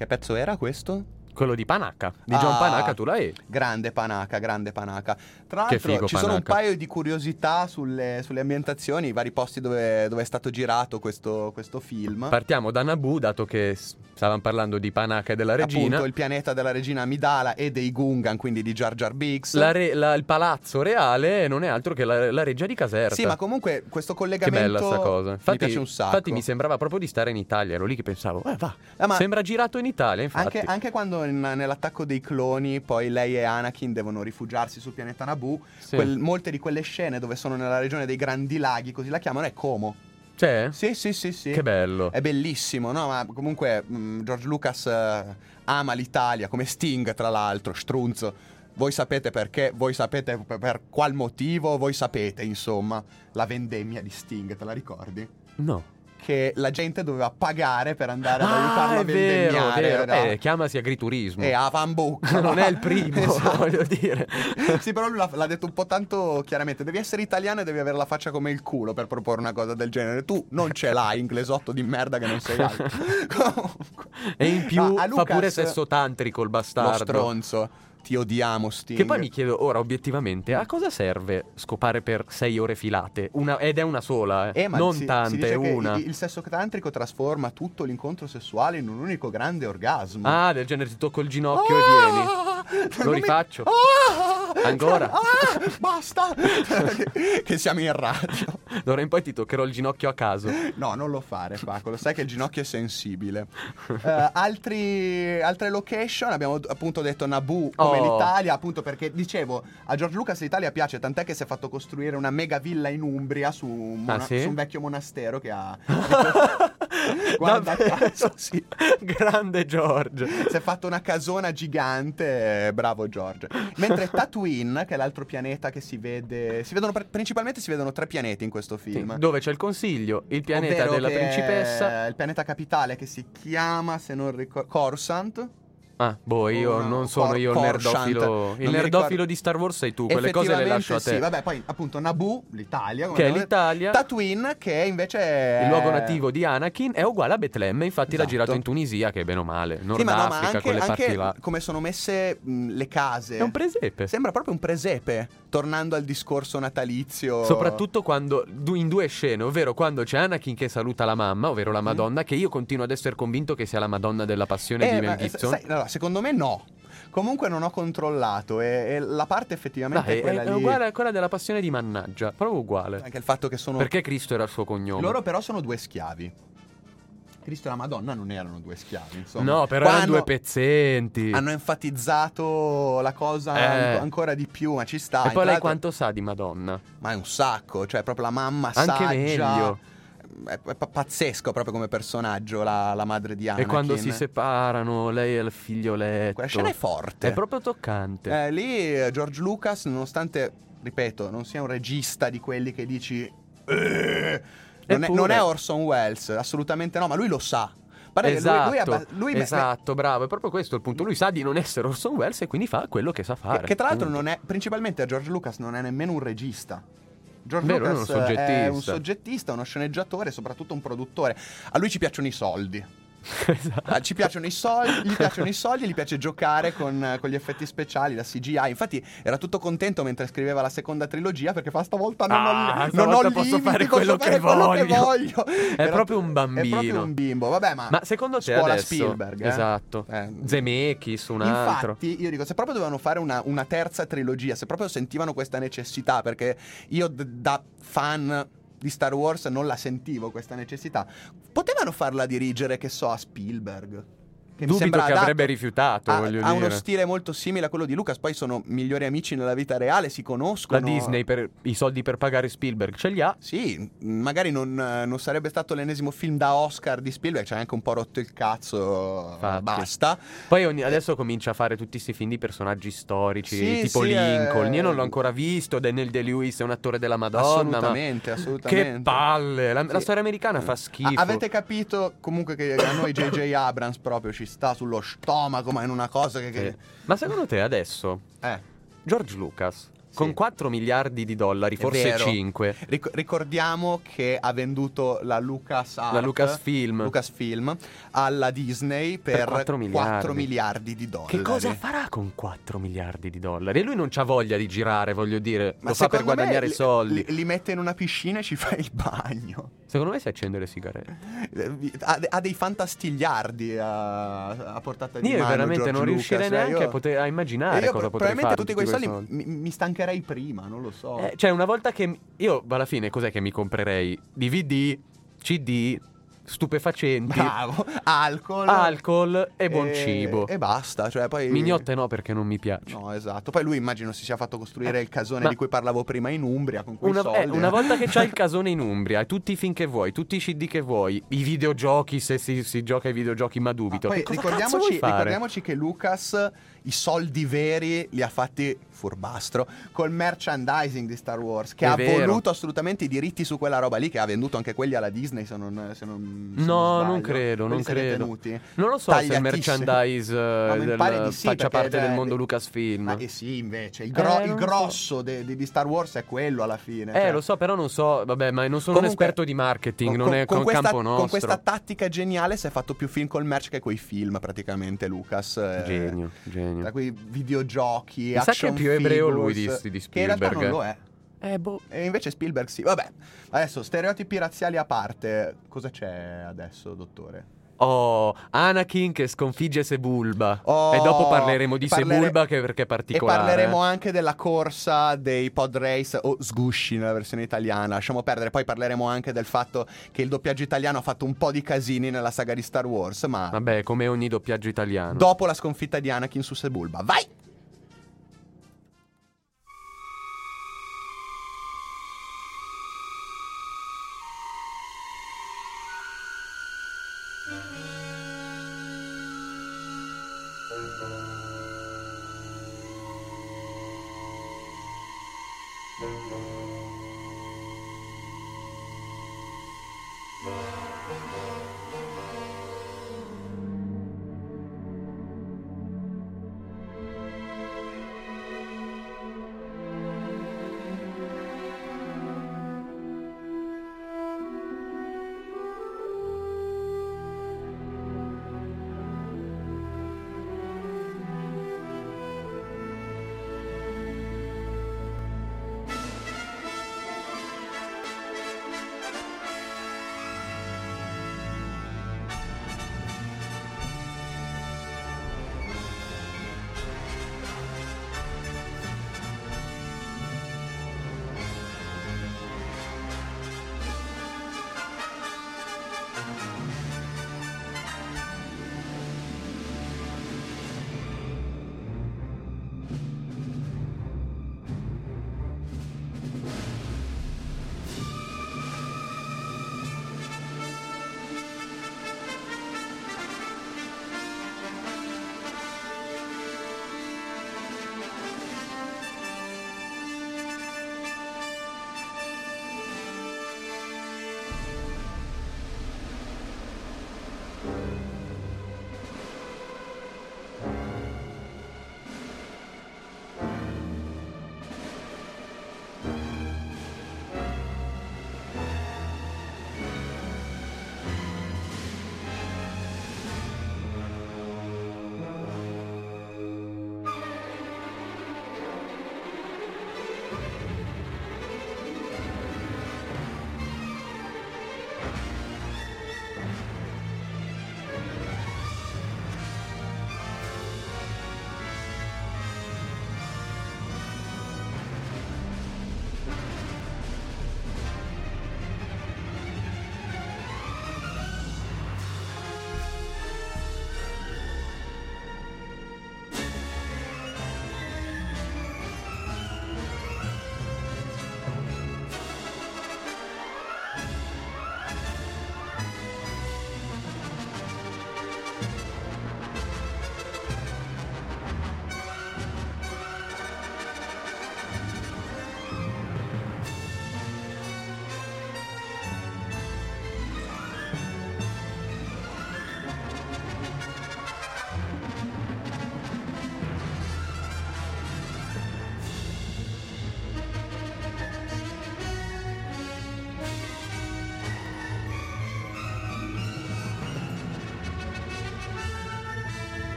Che pezzo era questo? Quello di Panaca, di John Ah, Panaca, tu l'hai? Grande Panaca, grande Panaca. Tra Che l'altro figo ci sono un Panaca. paio di curiosità sulle, sulle ambientazioni, i vari posti dove, dove è stato girato questo, questo film. Partiamo da Naboo, dato che s- stavamo parlando di Panaca e della regina. Appunto il pianeta della regina Amidala e dei Gungan, quindi di Jar Jar Binks. La re- la- il palazzo reale non è altro che la, la reggia di Caserta. Sì, ma comunque questo Che collegamento bella sta cosa. Infatti, mi piace un sacco. infatti mi sembrava proprio di stare in Italia. Ero lì che pensavo, eh va, Ah, ma sembra girato in Italia, infatti. anche, anche quando in- nell'attacco dei cloni poi lei e Anakin devono rifugiarsi sul pianeta Naboo, Sì. quel- molte di quelle scene dove sono nella regione dei Grandi Laghi, così la chiamano, è Como. C'è? Sì, sì, sì, sì. Che bello. È bellissimo, no? Ma comunque mh, George Lucas eh, ama l'Italia, come Sting, tra l'altro, strunzo. Voi sapete perché, voi sapete per, per qual motivo, voi sapete, insomma, la vendemmia di Sting, te la ricordi? No. Che la gente doveva pagare per andare ad Ah, aiutarlo a è vero, vendemmiare. vero. era- Eh, chiamasi agriturismo. E a Van Book. Non è il primo, Esatto. voglio dire. Sì, però lui l'ha, l'ha detto un po' tanto chiaramente. Devi essere italiano e devi avere la faccia come il culo per proporre una cosa del genere. Tu non ce l'hai, inglesotto di merda che non sei altro. Comunque. E in più No, a fa Lucas, pure sesso tantrico il Lo bastardo. stronzo. Ti odiamo, Sting. Che poi mi chiedo ora obiettivamente a cosa serve scopare per sei ore filate? Una, ed è una sola, eh. Eh, ma non si- si tante, dice è che una. Il, il sesso tantrico trasforma tutto l'incontro sessuale in un unico grande orgasmo. Ah, del genere ti tocco il ginocchio Ah! e vieni. Lo Non mi- rifaccio. Ah! Ancora? Ah! Basta. che, che siamo in radio. D'ora in poi ti toccherò il ginocchio a caso. No, non lo fare, Paco. Lo sai che il ginocchio è sensibile. Eh, altri, altre location, abbiamo d- appunto detto Naboo come Oh. l'Italia, appunto perché dicevo a George Lucas l'Italia piace, tant'è che si è fatto costruire una mega villa in Umbria su un, mona- Ah, sì? su un vecchio monastero che ha. Guarda Davvero? caso, sì. Grande George. Si è fatto una casona gigante, eh, bravo George. Mentre Tatooine, che è l'altro pianeta che si vede, si vedono pr- principalmente si vedono tre pianeti in questo Sì, film. dove c'è il consiglio, il pianeta Ovvero della che principessa. è il pianeta capitale che si chiama, se non ricordo, Coruscant. Ah, boh, io Oh, no, non sono Cor- io il Coruscant. nerdofilo. Non Il mi nerdofilo ricordo. di Star Wars sei tu, quelle cose le lascio a te. Sì, vabbè, poi appunto Naboo, l'Italia, come Che è abbiamo detto. l'Italia. Tatooine, che invece è Il luogo nativo di Anakin è uguale a Betlemme, infatti l'ha Esatto. girato in Tunisia, che è bene o male, Nord Sì, ma no, ma Africa, anche, quelle parti anche là. come sono messe mh, le case. È un presepe. Sembra proprio un presepe, tornando al discorso natalizio. Soprattutto quando du- in due scene, ovvero quando c'è Anakin che saluta la mamma, ovvero la Madonna, che io continuo ad essere convinto che sia la Madonna della Passione Eh, di ma, Mel eh, Gibson. sai, no, secondo me no. Comunque non ho controllato e, e la parte effettivamente Dai, è è, quella è lì. uguale a quella della Passione di Mannaggia, proprio uguale. Anche il fatto che sono Perché Cristo era il suo cognome. loro però sono due schiavi. Cristo e la Madonna non erano due schiavi, insomma. No, però Qua erano due hanno- pezzenti. Hanno enfatizzato la cosa Eh. an- ancora di più, ma ci sta. E Tra poi lei l'altro- quanto sa di Madonna? Ma è un sacco, cioè proprio la mamma Anche saggia. meglio. È, è pa- pazzesco proprio come personaggio la, la madre di Anakin. E quando si separano, lei e il figlioletto. Quella scena è forte. È proprio toccante. Eh, lì eh, George Lucas, nonostante, ripeto, non sia un regista di quelli che dici "Eh", non, è, Eppure- non è Orson Welles, assolutamente no, ma lui lo sa. Guarda che lui- Esatto, lui, è abba- lui me- esatto, bravo, è proprio questo il punto. Lui sa di non essere Orson Welles e quindi fa quello che sa me- fare. che, che tra l'altro punto. non è, principalmente a George Lucas non è nemmeno un regista. George Vero, Lucas è un soggettista. è un soggettista, uno sceneggiatore, soprattutto un produttore. A lui ci piacciono i soldi. Esatto. Ah, ci piacciono i soldi, gli piacciono i soldi, gli piace giocare con, con gli effetti speciali, la C G I. Infatti era tutto contento mentre scriveva la seconda trilogia perché fa stavolta non Ah, ho, non stavolta ho posso limiti, fare posso quello fare che quello che voglio. voglio. È proprio un bambino. È proprio un bimbo, vabbè, ma, Ma secondo te scuola adesso Spielberg, eh? Esatto. Eh. Zemeckis, un altro. Infatti, io dico, se proprio dovevano fare una, una terza trilogia, se proprio sentivano questa necessità, perché io d- da fan di Star Wars non la sentivo questa necessità, potevano farla dirigere, che so, a Spielberg. Che mi Dubito sembra che adatto. avrebbe rifiutato, Ha, voglio ha uno dire. stile molto simile a quello di Lucas, poi sono migliori amici nella vita reale, si conoscono. La Disney per i soldi per pagare Spielberg ce li ha. Sì, magari non, non sarebbe stato l'ennesimo film da Oscar di Spielberg, c'è anche un po' rotto il cazzo, Infatti. basta. Poi ogni- adesso comincia a fare tutti questi film di personaggi storici, Sì, tipo sì, Lincoln. eh, Io non l'ho ancora visto. Daniel Day-Lewis è un attore della Madonna. Assolutamente, ma assolutamente. che palle! La, la Sì. storia americana fa schifo. A- avete capito comunque che a noi J J Abrams proprio ci sta sullo stomaco, ma in una cosa che... che- Sì. Ma secondo te adesso Eh, George Lucas Con quattro miliardi di dollari, forse vero. cinque. Ric- ricordiamo che ha venduto la Lucas La Lucasfilm. Lucasfilm alla Disney per, Per quattro miliardi. quattro miliardi di dollari. Che cosa farà con quattro miliardi di dollari? E lui non c'ha voglia di girare, voglio dire. Ma lo fa per secondo me guadagnare li- soldi. Li, li mette in una piscina e ci fa il bagno. Secondo me si accende le sigarette. Eh, Ha, ha dei fantastigliardi a, a portata di Io mano. veramente George non Lucas, riuscirei cioè, neanche io- a, poter- a immaginare io cosa pro- potrei fare. probabilmente tutti quei soldi mi, mi stancherei prima, non lo so. Eh, cioè, una volta che io alla fine cos'è che mi comprerei? D V D, C D, stupefacenti, Bravo, alcol, alcol e buon e- cibo. E basta, cioè poi Mignotte no, perché non mi piace. No, esatto. Poi lui immagino si sia fatto costruire Eh, il casone ma- di cui parlavo prima in Umbria con quei Una, soldi. eh, una volta che c'hai il casone in Umbria, tutti i film che vuoi, tutti i C D che vuoi, i videogiochi, se si, si gioca ai videogiochi, ma Ah, dubito. poi che cosa cazzo ricordiamoci, vuoi fare? ricordiamoci che Lucas i soldi veri li ha fatti furbastro col merchandising di Star Wars, che È ha vero. voluto assolutamente i diritti su quella roba lì, che ha venduto anche quelli alla Disney, se non, se non, se No, non non sbaglio. credo, Quelli non se li ha credo. tenuti. Non lo so se il Tagliatissimi. merchandise No, eh, mi del- pare di sì, faccia perché parte del beh, mondo di- Lucasfilm. Ma eh sì, invece, il, gro- Eh, il non lo grosso de- de- di Star Wars è quello alla fine. Eh, cioè. lo so, però non so, vabbè, ma non sono un Comunque, esperto di marketing, con- non è con con questa, campo nostro. Con questa tattica geniale si è fatto più film col merch che coi film, praticamente, Lucas. eh, Genio, genio. Tra cui videogiochi, Mi sa che è action più ebreo lui figures, di- di che in realtà Spielberg. non lo è. Eh, boh. E invece Spielberg sì. Vabbè, adesso stereotipi razziali a parte, cosa c'è adesso, dottore? Oh, Anakin che sconfigge Sebulba. Oh, e dopo parleremo di parlere- Sebulba che perché è E particolare. parleremo anche della corsa dei pod race o sgusci nella versione italiana. Lasciamo perdere. Poi parleremo anche del fatto che il doppiaggio italiano ha fatto un po' di casini nella saga di Star Wars. Ma Vabbè, come ogni doppiaggio italiano. dopo la sconfitta di Anakin su Sebulba. Vai!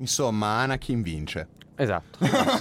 Insomma, Anakin vince. Esatto.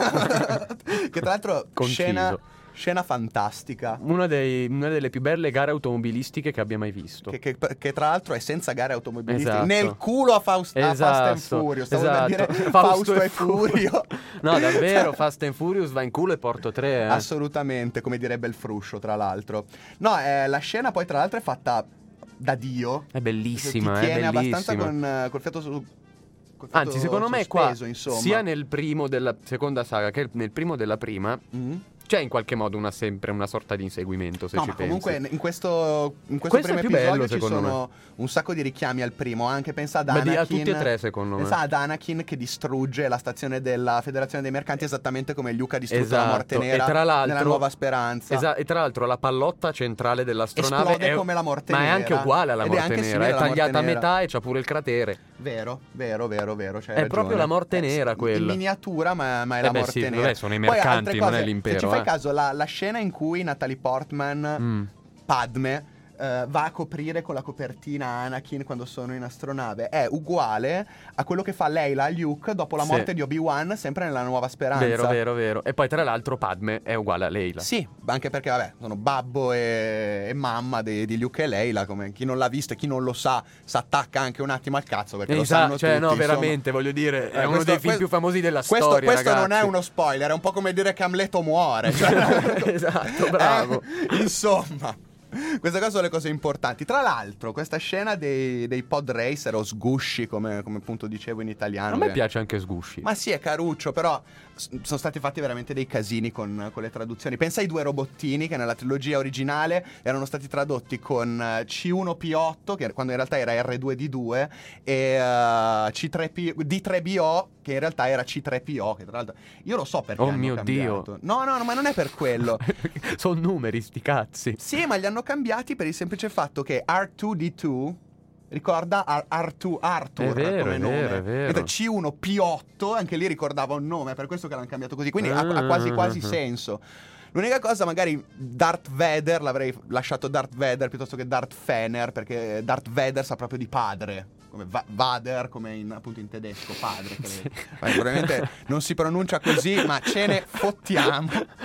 Che tra l'altro Conciso. scena, scena fantastica. Una, dei, una delle più belle gare automobilistiche che abbia mai visto. Che, che- che tra l'altro è senza gare automobilistiche. Esatto. Nel culo a, Faust, a Fast and Esatto, Furious. Stavo esatto. per dire Fausto Fausto e e Furio. No, davvero, Fast and Furious va in culo e porto tre. Eh. Assolutamente, come direbbe il Fruscio, tra l'altro. No, eh, la scena poi tra l'altro è fatta da Dio. È bellissima, Ti è tiene bellissima. abbastanza con, eh, col fiato su... col fiato Anzi, secondo me qua, sospeso, insomma. sia nel primo della seconda saga che nel primo della prima, Mm. c'è in qualche modo una, sempre una sorta di inseguimento, se No, ci ma pensi. comunque in questo, in questo Questo primo è più episodio bello, ci secondo sono un sacco di richiami al primo. Anche pensa ad Ma di- Anakin. a tutti e tre, secondo me. Pensa ad Anakin che distrugge la stazione della Federazione dei Mercanti esattamente come Luke ha distrutto Esatto, la Morte Nera e tra l'altro- nella Nuova Speranza. Esa- e tra l'altro la pallotta centrale dell'astronave Esplode è, come la Morte ma Nera. è anche uguale alla Ed è morte anche nera, simile è alla Morte tagliata a Nera. metà e c'ha pure il cratere. Vero, vero, vero, vero. C'hai È ragione. proprio la Morte Eh, Nera in quella. miniatura, ma, ma è Eh la beh, Morte sì, Nera. vabbè, sono i Poi altre mercanti, non è cose, l'impero, Se ci fai eh. caso, la, la scena in cui Natalie Portman, Mm. Padme, eh, va a coprire con la copertina Anakin quando sono in astronave è uguale a quello che fa Leila a Luke dopo la Sì. morte di Obi-Wan, sempre nella Nuova Speranza. Vero, vero, vero. E poi tra l'altro Padme è uguale a Leila. Sì, anche perché vabbè, sono babbo e, e mamma di, di Luke e Leila, come chi non l'ha visto e chi non lo sa, si attacca anche un attimo al cazzo perché lo Esatto, sanno cioè tutti, no, insomma. veramente, voglio dire, è Eh, uno questo- dei film que- più famosi della questo, storia, questo non è ragazzi. uno spoiler, è un po' come dire che Amleto muore. Cioè, Esatto, bravo. Eh, insomma, queste cose sono le cose importanti. Tra l'altro, questa scena dei, dei pod racer o sgusci, come, come appunto dicevo in italiano. A me che- piace anche Sgusci. Ma sì, è caruccio, però s- sono stati fatti veramente dei casini con, con le traduzioni. Pensa ai due robottini che nella trilogia originale erano stati tradotti con eh, C uno P otto, che quando in realtà era R due D due, e eh, C tre P D tre B O, che in realtà era C tre P O, che tra l'altro io lo so perché Oh hanno mio cambiato. No, no, no, ma non è per quello. Sono numeri, sti cazzi. Sì, ma li hanno cambiati per il semplice fatto che R due D due ricorda Ar- R due Arthur È vero, come è nome. vero, è vero. Mentre C uno P otto anche lì ricordava un nome, è per questo che l'hanno cambiato così. Quindi ha, ha quasi quasi Ah. senso. L'unica cosa, magari Darth Vader l'avrei lasciato Darth Vader piuttosto che Darth Fener, perché Darth Vader sa proprio di padre. Come Va- Vader, come in, appunto in tedesco, padre. Che ma probabilmente non si pronuncia così, ma ce ne fottiamo.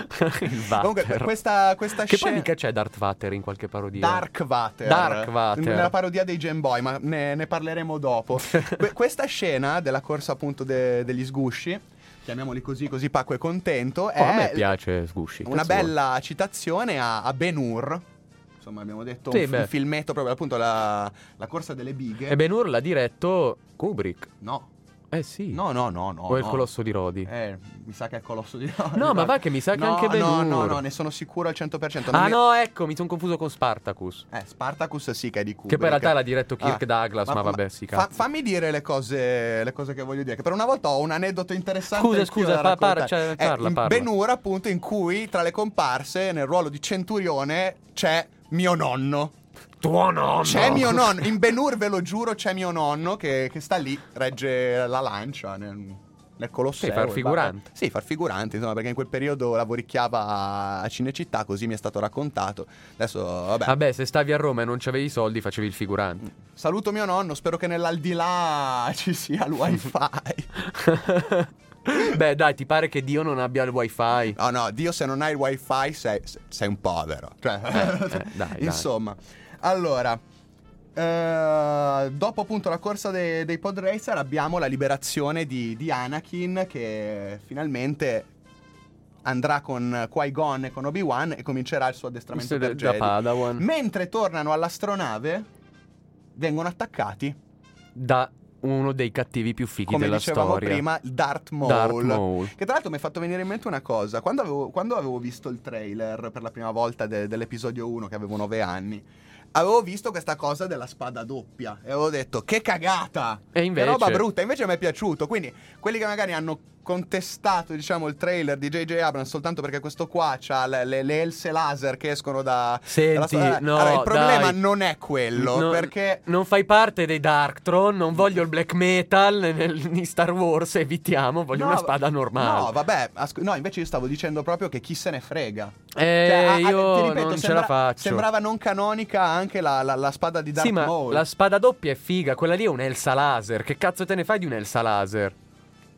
Il Vater. Comunque, questa, questa Che poi scena. mica c'è Darth Vader in qualche parodia. Dark Vader. Dark Vader. Nella parodia dei Game Boy, ma ne, ne parleremo dopo. Que- questa scena della corsa appunto de- degli sgusci, chiamiamoli così, così Paco è contento, Oh, a me è piace Sgusci. una cazzo vuoi. bella citazione a, a Ben-Hur. Insomma, abbiamo detto Sì, un, beh. un filmetto proprio appunto la, la corsa delle bighe. E Ben-Hur l'ha diretto Kubrick. No, Eh sì. no, no, no, no. O il no. Colosso di Rodi. Eh, mi sa che è il colosso di No, ma va che mi sa che No, anche No, no, Ben-Hur. no, ne sono sicuro al cento per cento. Non Ah mi- no, ecco, mi sono confuso con Spartacus. Eh, Spartacus sì che è di Kubrick. Che poi in realtà l'ha diretto Kirk Ah, Douglas, ma, vabbè, si fa- cazzo. fammi dire le cose, le cose che voglio dire. Che per una volta ho un aneddoto interessante. Scusa, anch'io scusa, da pa- par- raccontare. cioè, Eh, parla, in parla. Ben-Hur, appunto, in cui tra le comparse nel ruolo di centurione c'è mio nonno. Tuo nonno. C'è mio nonno. In Ben-Hur, ve lo giuro, c'è mio nonno che, che sta lì, regge la lancia nel, nel Colosseo. Sì, far e figurante. va- Sì, far figurante, insomma, perché in quel periodo lavoricchiava a Cinecittà, così mi è stato raccontato. Adesso, vabbè. Vabbè, se stavi a Roma e non c'avevi i soldi, facevi il figurante. Saluto mio nonno, spero che nell'aldilà ci sia il wifi. Beh, dai, ti pare che Dio non abbia il wifi? No, no, Dio, se non hai il wifi sei, sei un povero. Cioè, eh, dai, insomma. Allora, eh, dopo appunto la corsa de- dei pod racer abbiamo la liberazione di, di Anakin che finalmente andrà con Qui-Gon e con Obi-Wan e comincerà il suo addestramento Da per Jedi. Padawan. Mentre tornano all'astronave vengono attaccati, Da uno dei cattivi più fighi come della dicevamo storia. prima, il Darth Maul. Darth Maul. Che tra l'altro mi ha fatto venire in mente una cosa. Quando avevo, quando avevo visto il trailer per la prima volta de- dell'episodio uno, che avevo nove anni, avevo visto questa cosa della spada doppia e avevo detto che cagata, E invece- che roba brutta. Invece mi è piaciuto. Quindi quelli che magari hanno contestato, diciamo, il trailer di J J Abrams soltanto perché questo qua c'ha le, le, le else laser che escono da Senti, dalla- no, allora, il problema dai. non è quello, Non- perché non fai parte dei Darktron, non voglio il black metal nel, in Star Wars, evitiamo, voglio No, una spada normale. No, vabbè, asco- no, invece io stavo dicendo proprio che chi se ne frega. Eh, Cioè, a- a- io ti ripeto, non ce sembra- la faccio. Sembrava non canonica anche la, la- la spada di Darth Sì, ma Maul. la spada doppia è figa, quella lì è un'elsa laser. Che cazzo te ne fai di un'elsa laser?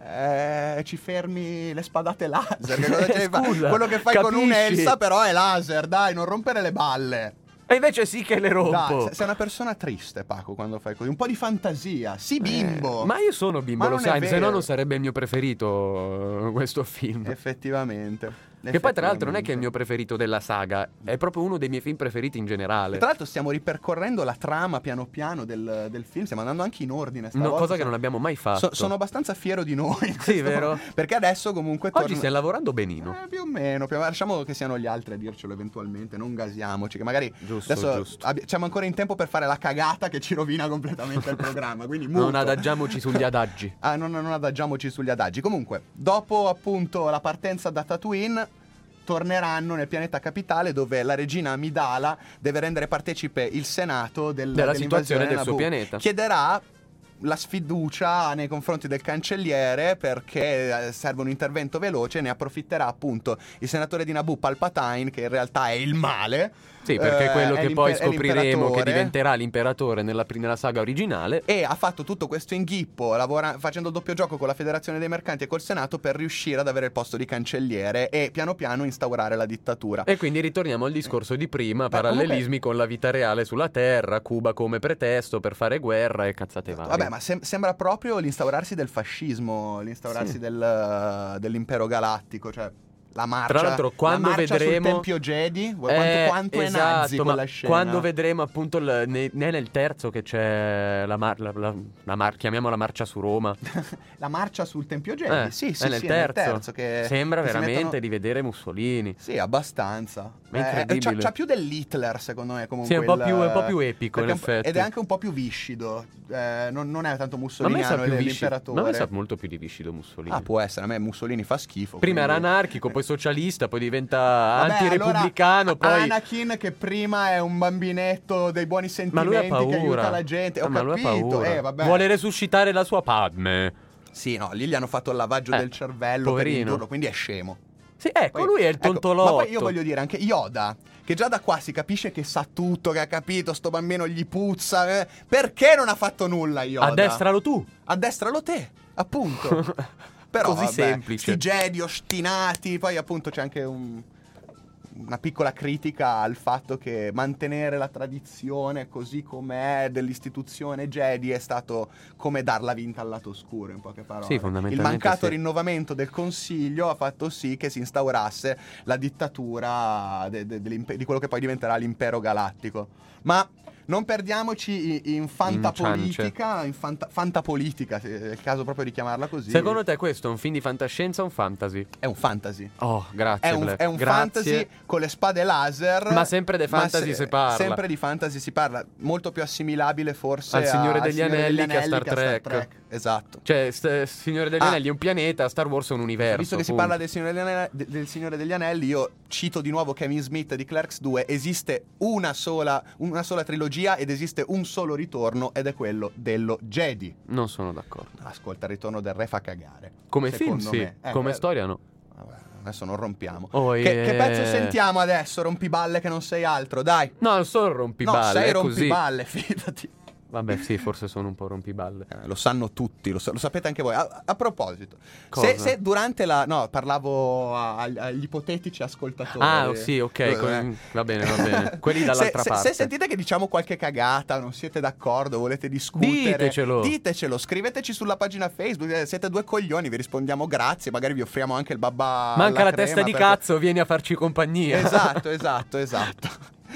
Eh, ci fermi le spadate laser. Che cosa c'è? Scusa, Quello che fai capisci? con un'elsa però è laser, dai, non rompere le balle. E invece sì che le rompo. Dai, sei- sei una persona triste, Paco, quando fai così. Un po' di fantasia. Sì, bimbo. Eh, ma io sono bimbo, Ma lo non è sai, se no vero. non sarebbe il mio preferito eh, questo film. Effettivamente. Che poi tra l'altro non è che è il mio preferito della saga, è proprio uno dei miei film preferiti in generale. Tra l'altro stiamo ripercorrendo la trama piano piano del, del film, stiamo andando anche in ordine No, stavolta. cosa che non abbiamo mai fatto. So- sono abbastanza fiero di noi. in Sì, questo vero? momento, perché adesso comunque Oggi torna- stai lavorando benino. Eh, più o meno, più o meno. Lasciamo che siano gli altri a dircelo eventualmente, non gasiamoci, che magari Giusto, adesso giusto. abbi- siamo ancora in tempo per fare la cagata che ci rovina completamente il programma, quindi muto. Non adagiamoci sugli adagi. Ah, non, non adagiamoci sugli adagi. Comunque, dopo appunto la partenza da Tatooine, torneranno nel pianeta capitale dove la regina Amidala deve rendere partecipe il senato del, Della dell'invasione situazione del suo Naboo. pianeta. Chiederà la sfiducia nei confronti del cancelliere perché eh, serve un intervento veloce, ne approfitterà appunto il senatore di Naboo Palpatine, che in realtà è il male. Sì, perché Eh, quello è che poi l'impe- è scopriremo che l'imperatore. diventerà l'imperatore nella, pri- nella saga originale. E ha fatto tutto questo inghippo lavora- facendo doppio gioco con la Federazione dei Mercanti e col Senato per riuscire ad avere il posto di cancelliere e piano piano instaurare la dittatura. E quindi ritorniamo al discorso di prima, Beh, parallelismi con la vita reale sulla Terra, Cuba come pretesto per fare guerra e cazzate varie. Vabbè, ma sem- sembra proprio l'instaurarsi del fascismo, l'instaurarsi Sì. del, dell'impero galattico, cioè la marcia, Tra l'altro, quando la marcia vedremo sul Tempio Jedi, quanto, Eh, quanto esatto, è nazi ma quella scena. quando vedremo appunto il- ne, ne nel terzo che c'è la, mar- la, la, la mar- chiamiamola marcia su Roma. La marcia sul Tempio Jedi, Eh, sì, sì, è nel sì, terzo. è nel terzo che Sembra che si veramente mettono- di vedere Mussolini. Sì, abbastanza. Ma è Eh, incredibile. c'ha, c'ha più dell'Hitler, secondo me, comunque. Sì, è un po' il- più- è un po' più epico, perché in è un po'- effetti. Ed è anche un po' più viscido. Eh, non, non è tanto Ma a me mussoliniano sa più viscido. l'imperatore. Ma a me sa molto più di viscido Mussolini. Ah, può essere, a me Mussolini fa schifo. Prima era quindi- anarchico, poi socialista, poi diventa Vabbè, antirepubblicano, allora, poi Anakin che prima è un bambinetto dei buoni ma lui ha sentimenti che paura. aiuta la gente. Ho Ah, ma lui ha capito, paura. eh, vabbè. Vuole resuscitare la sua Padme. Sì, no, lì gli hanno fatto il lavaggio Eh, del cervello per poverino. indurlo, quindi è scemo. Sì, ecco, Poi- lui è il ecco, tontolotto. ma poi io voglio dire, anche Yoda, che già da qua si capisce che sa tutto, che ha capito, sto bambino gli puzza. eh. Perché non ha fatto nulla Yoda? Addestralo tu. Addestralo te, appunto. Però, Così vabbè, semplice. sti Jedi ostinati, poi appunto c'è anche un... una piccola critica al fatto che mantenere la tradizione così com'è dell'istituzione Jedi è stato come darla vinta al lato oscuro, in poche parole. Sì, fondamentalmente Il mancato sì. rinnovamento del Consiglio ha fatto sì che si instaurasse la dittatura de- de- dell'impe- di quello che poi diventerà l'impero galattico. Ma non perdiamoci i- in fantapolitica, in fanta- fantapolitica, se è il caso proprio di chiamarla così. Secondo te questo è un film di fantascienza o un fantasy? È un fantasy. Oh, grazie. È un, Black. è un Grazie. fantasy con le spade laser. Ma sempre di fantasy si parla. Sempre di fantasy si parla. Molto più assimilabile forse Al Signore a- degli Anelli che a Star Trek. Esatto. Cioè, st- Signore degli Ah. Anelli è un pianeta, Star Wars è un universo. Visto che si punto. parla del Signore degli, Anelli, de- del Signore degli Anelli, io cito di nuovo Kevin Smith di Clerks due. Esiste una sola, una sola trilogia ed esiste un solo ritorno ed è quello dello Jedi. Non sono d'accordo. Ascolta, il ritorno del re fa cagare. Come film, Secondo sì. me. Eh, Come eh, storia, no. Vabbè, adesso non rompiamo. Oh, che, eh. che pezzo sentiamo adesso? Rompiballe che non sei altro, dai. No, non sono rompiballe. No, sei è così. rompiballe, fidati. Vabbè, sì, forse sono un po' rompiballe. Eh, lo sanno tutti, lo, sa- lo sapete anche voi. A, a proposito, Cosa? se, se durante la... No, parlavo a- agli, agli ipotetici ascoltatori. Ah, sì, ok. Eh, con- Va bene, va bene. Quelli dall'altra se, se- parte. Se sentite che diciamo qualche cagata, non siete d'accordo, volete discutere, Ditecelo. ditecelo, scriveteci sulla pagina Facebook. eh, Siete due coglioni, vi rispondiamo grazie. Magari vi offriamo anche il babà. Manca alla la testa crema di per- cazzo, vieni a farci compagnia. Esatto, esatto, esatto.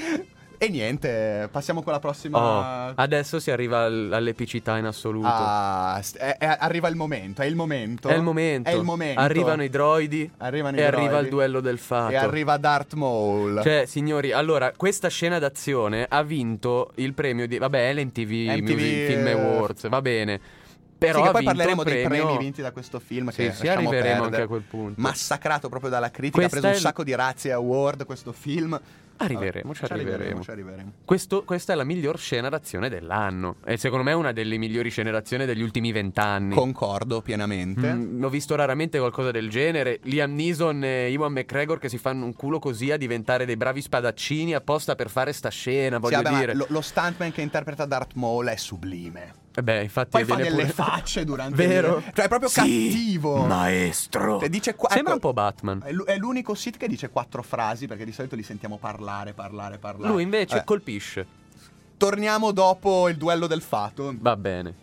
E niente, passiamo con la prossima. Oh, adesso si arriva al- all'epicità in assoluto. Ah, st- è- è- arriva il momento, è il momento. È il momento. È il momento. Arrivano i droidi. Arrivano e i arriva droidi. il duello del fato. E arriva Darth Maul. Cioè, signori, allora, questa scena d'azione ha vinto il premio di... Vabbè, l'M T V M T V, Music Film eh, Awards, va bene. Però sì, che ha poi vinto parleremo il dei premio... premi vinti da questo film. Sì, che sì, lasciamo arriveremo perdere. anche a quel punto. Massacrato proprio dalla critica, Questa ha preso è un sacco di razzie e award questo film. Arriveremo, ci Vabbè, arriveremo. ci arriveremo. Questo- questa è la miglior scena d'azione dell'anno. E secondo me è una delle migliori scene d'azione degli ultimi vent'anni. Concordo pienamente. Mm, ho visto raramente qualcosa del genere. Liam Neeson e Ewan McGregor che si fanno un culo così a diventare dei bravi spadaccini apposta per fare sta scena, Sì, voglio vabbè, ma dire. lo, lo stuntman che interpreta Darth Maul è sublime. Eh beh, infatti Poi fa viene delle pure... facce durante Vero? il... Cioè è proprio Sì, cattivo. maestro. Cioè, dice qua- Sembra ecco, un po' Batman. È l'u- è l'unico Sith che dice quattro frasi, perché di solito li sentiamo parlare, parlare, parlare. Lui invece Vabbè. colpisce. Torniamo dopo il duello del fato. Va bene.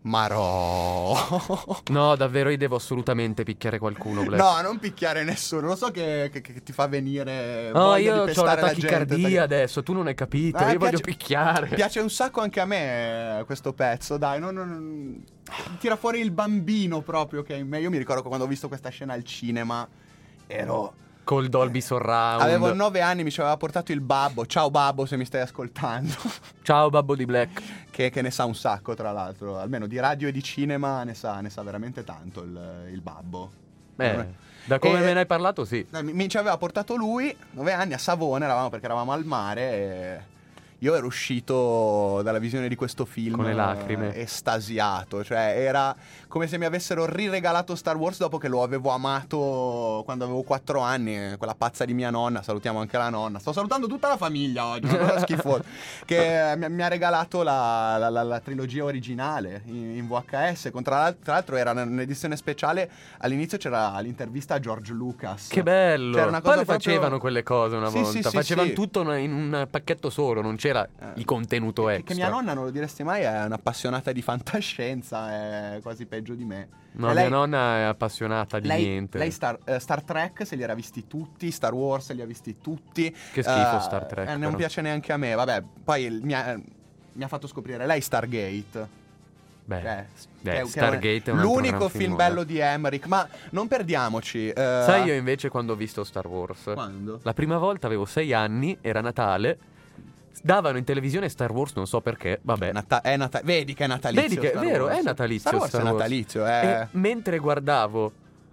Marò. No, davvero io devo assolutamente picchiare qualcuno, Black. No, non picchiare nessuno. Lo so che, che, che ti fa venire. No, voglia io di ho pestare la la gente, tachicardia perché- adesso, tu non hai capito, Ah, io voglio piace- picchiare. Piace un sacco anche a me eh, questo pezzo, dai, non, non- non- tira fuori il bambino proprio che è in me. Io mi ricordo quando ho visto questa scena al cinema, ero... Col Dolby Surround. Avevo nove anni, mi ci aveva portato il babbo. Ciao babbo se mi stai ascoltando. Ciao babbo di Black. che, che ne sa un sacco, tra l'altro. Almeno di radio e di cinema ne sa, ne sa veramente tanto il, il babbo. Eh, da come E- me ne hai parlato, sì. Eh, Mi, mi ci aveva portato lui, nove anni, a Savona, eravamo perché eravamo al mare e io ero uscito dalla visione di questo film Con le lacrime. eh, estasiato, cioè era come se mi avessero riregalato Star Wars dopo che lo avevo amato quando avevo quattro anni, eh, quella pazza di mia nonna, salutiamo anche la nonna, sto salutando tutta la famiglia oggi, una cosa schifosa, che eh, mi, mi ha regalato la, la- la- la trilogia originale in, in V H S, con, tra, l'al- tra l'altro era un'edizione speciale, all'inizio c'era l'intervista a George Lucas. Che bello. C'era una Poi cosa le proprio- facevano quelle cose una Sì, volta. sì, sì, Facevano sì. tutto in un pacchetto solo, non c'era Eh, il contenuto che, extra. che mia nonna, non lo diresti mai, è un'appassionata di fantascienza, è quasi peggio di me. No, E mia lei- nonna è appassionata di lei, niente. lei Star, eh, Star Trek se li era visti tutti, Star Wars se li ha visti tutti. Che schifo Eh, Star Trek, eh, non però. piace neanche a me, vabbè, poi il- mi ha, mi ha fatto scoprire lei Stargate. Beh, Cioè, beh, che è- che è Stargate è un altro l'unico gran film film, bello eh. di Emmerich, ma non perdiamoci. eh, Sai io invece quando ho visto Star Wars? Quando? La prima volta avevo sei anni, era Natale. Davano in televisione Star Wars, non so perché, vabbè. Nata- è nata- vedi che è natalizio. Vedi che è Star vero, Wars. è natalizio Star Wars Star è Wars. natalizio, eh. E mentre guardavo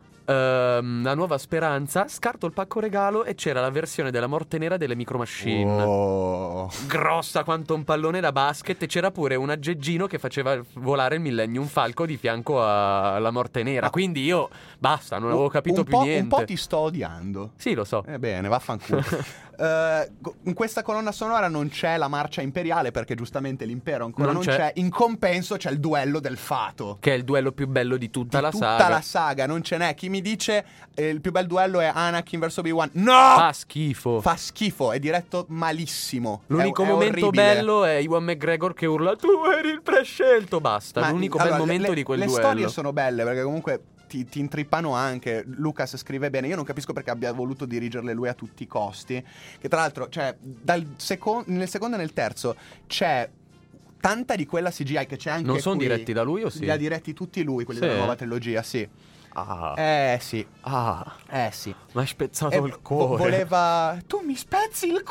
ehm, La Nuova Speranza, scarto il pacco regalo e c'era la versione della Morte Nera delle Micro Machine. Oh. Grossa quanto un pallone da basket, e c'era pure un aggeggino che faceva volare il Millennium Falco di fianco alla Morte Nera. Ah. Quindi io basta, non avevo capito un più po', niente. Un po' ti sto odiando. Sì, lo so. Ebbene, vaffanculo. Eh, go- in questa colonna sonora non c'è la marcia imperiale perché giustamente l'impero ancora Non non, c'è. c'è. In compenso c'è il duello del fato. Che è il duello più bello di tutta Di la tutta saga. la saga, non ce n'è. Chi mi dice eh, il più bel duello è Anakin verso Obi-Wan? No! Fa schifo. Fa schifo, è diretto malissimo. L'unico È- è momento orribile. bello è Ewan McGregor che urla "Tu eri il prescelto", basta. Ma, L'unico allora, bel momento le, di quel le duello. storie sono belle perché comunque ti, ti intrippano anche. Lucas scrive bene. Io non capisco perché abbia voluto dirigerle lui a tutti i costi. Che tra l'altro, cioè, dal seco- nel secondo e nel terzo c'è tanta di quella C G I che c'è anche Non sono qui. diretti da lui o sì? Li ha diretti tutti lui, quelli Sì. della nuova trilogia, sì. Ah, Eh sì, ah, eh sì. mi hai spezzato E il vo- cuore. voleva. Tu mi spezzi il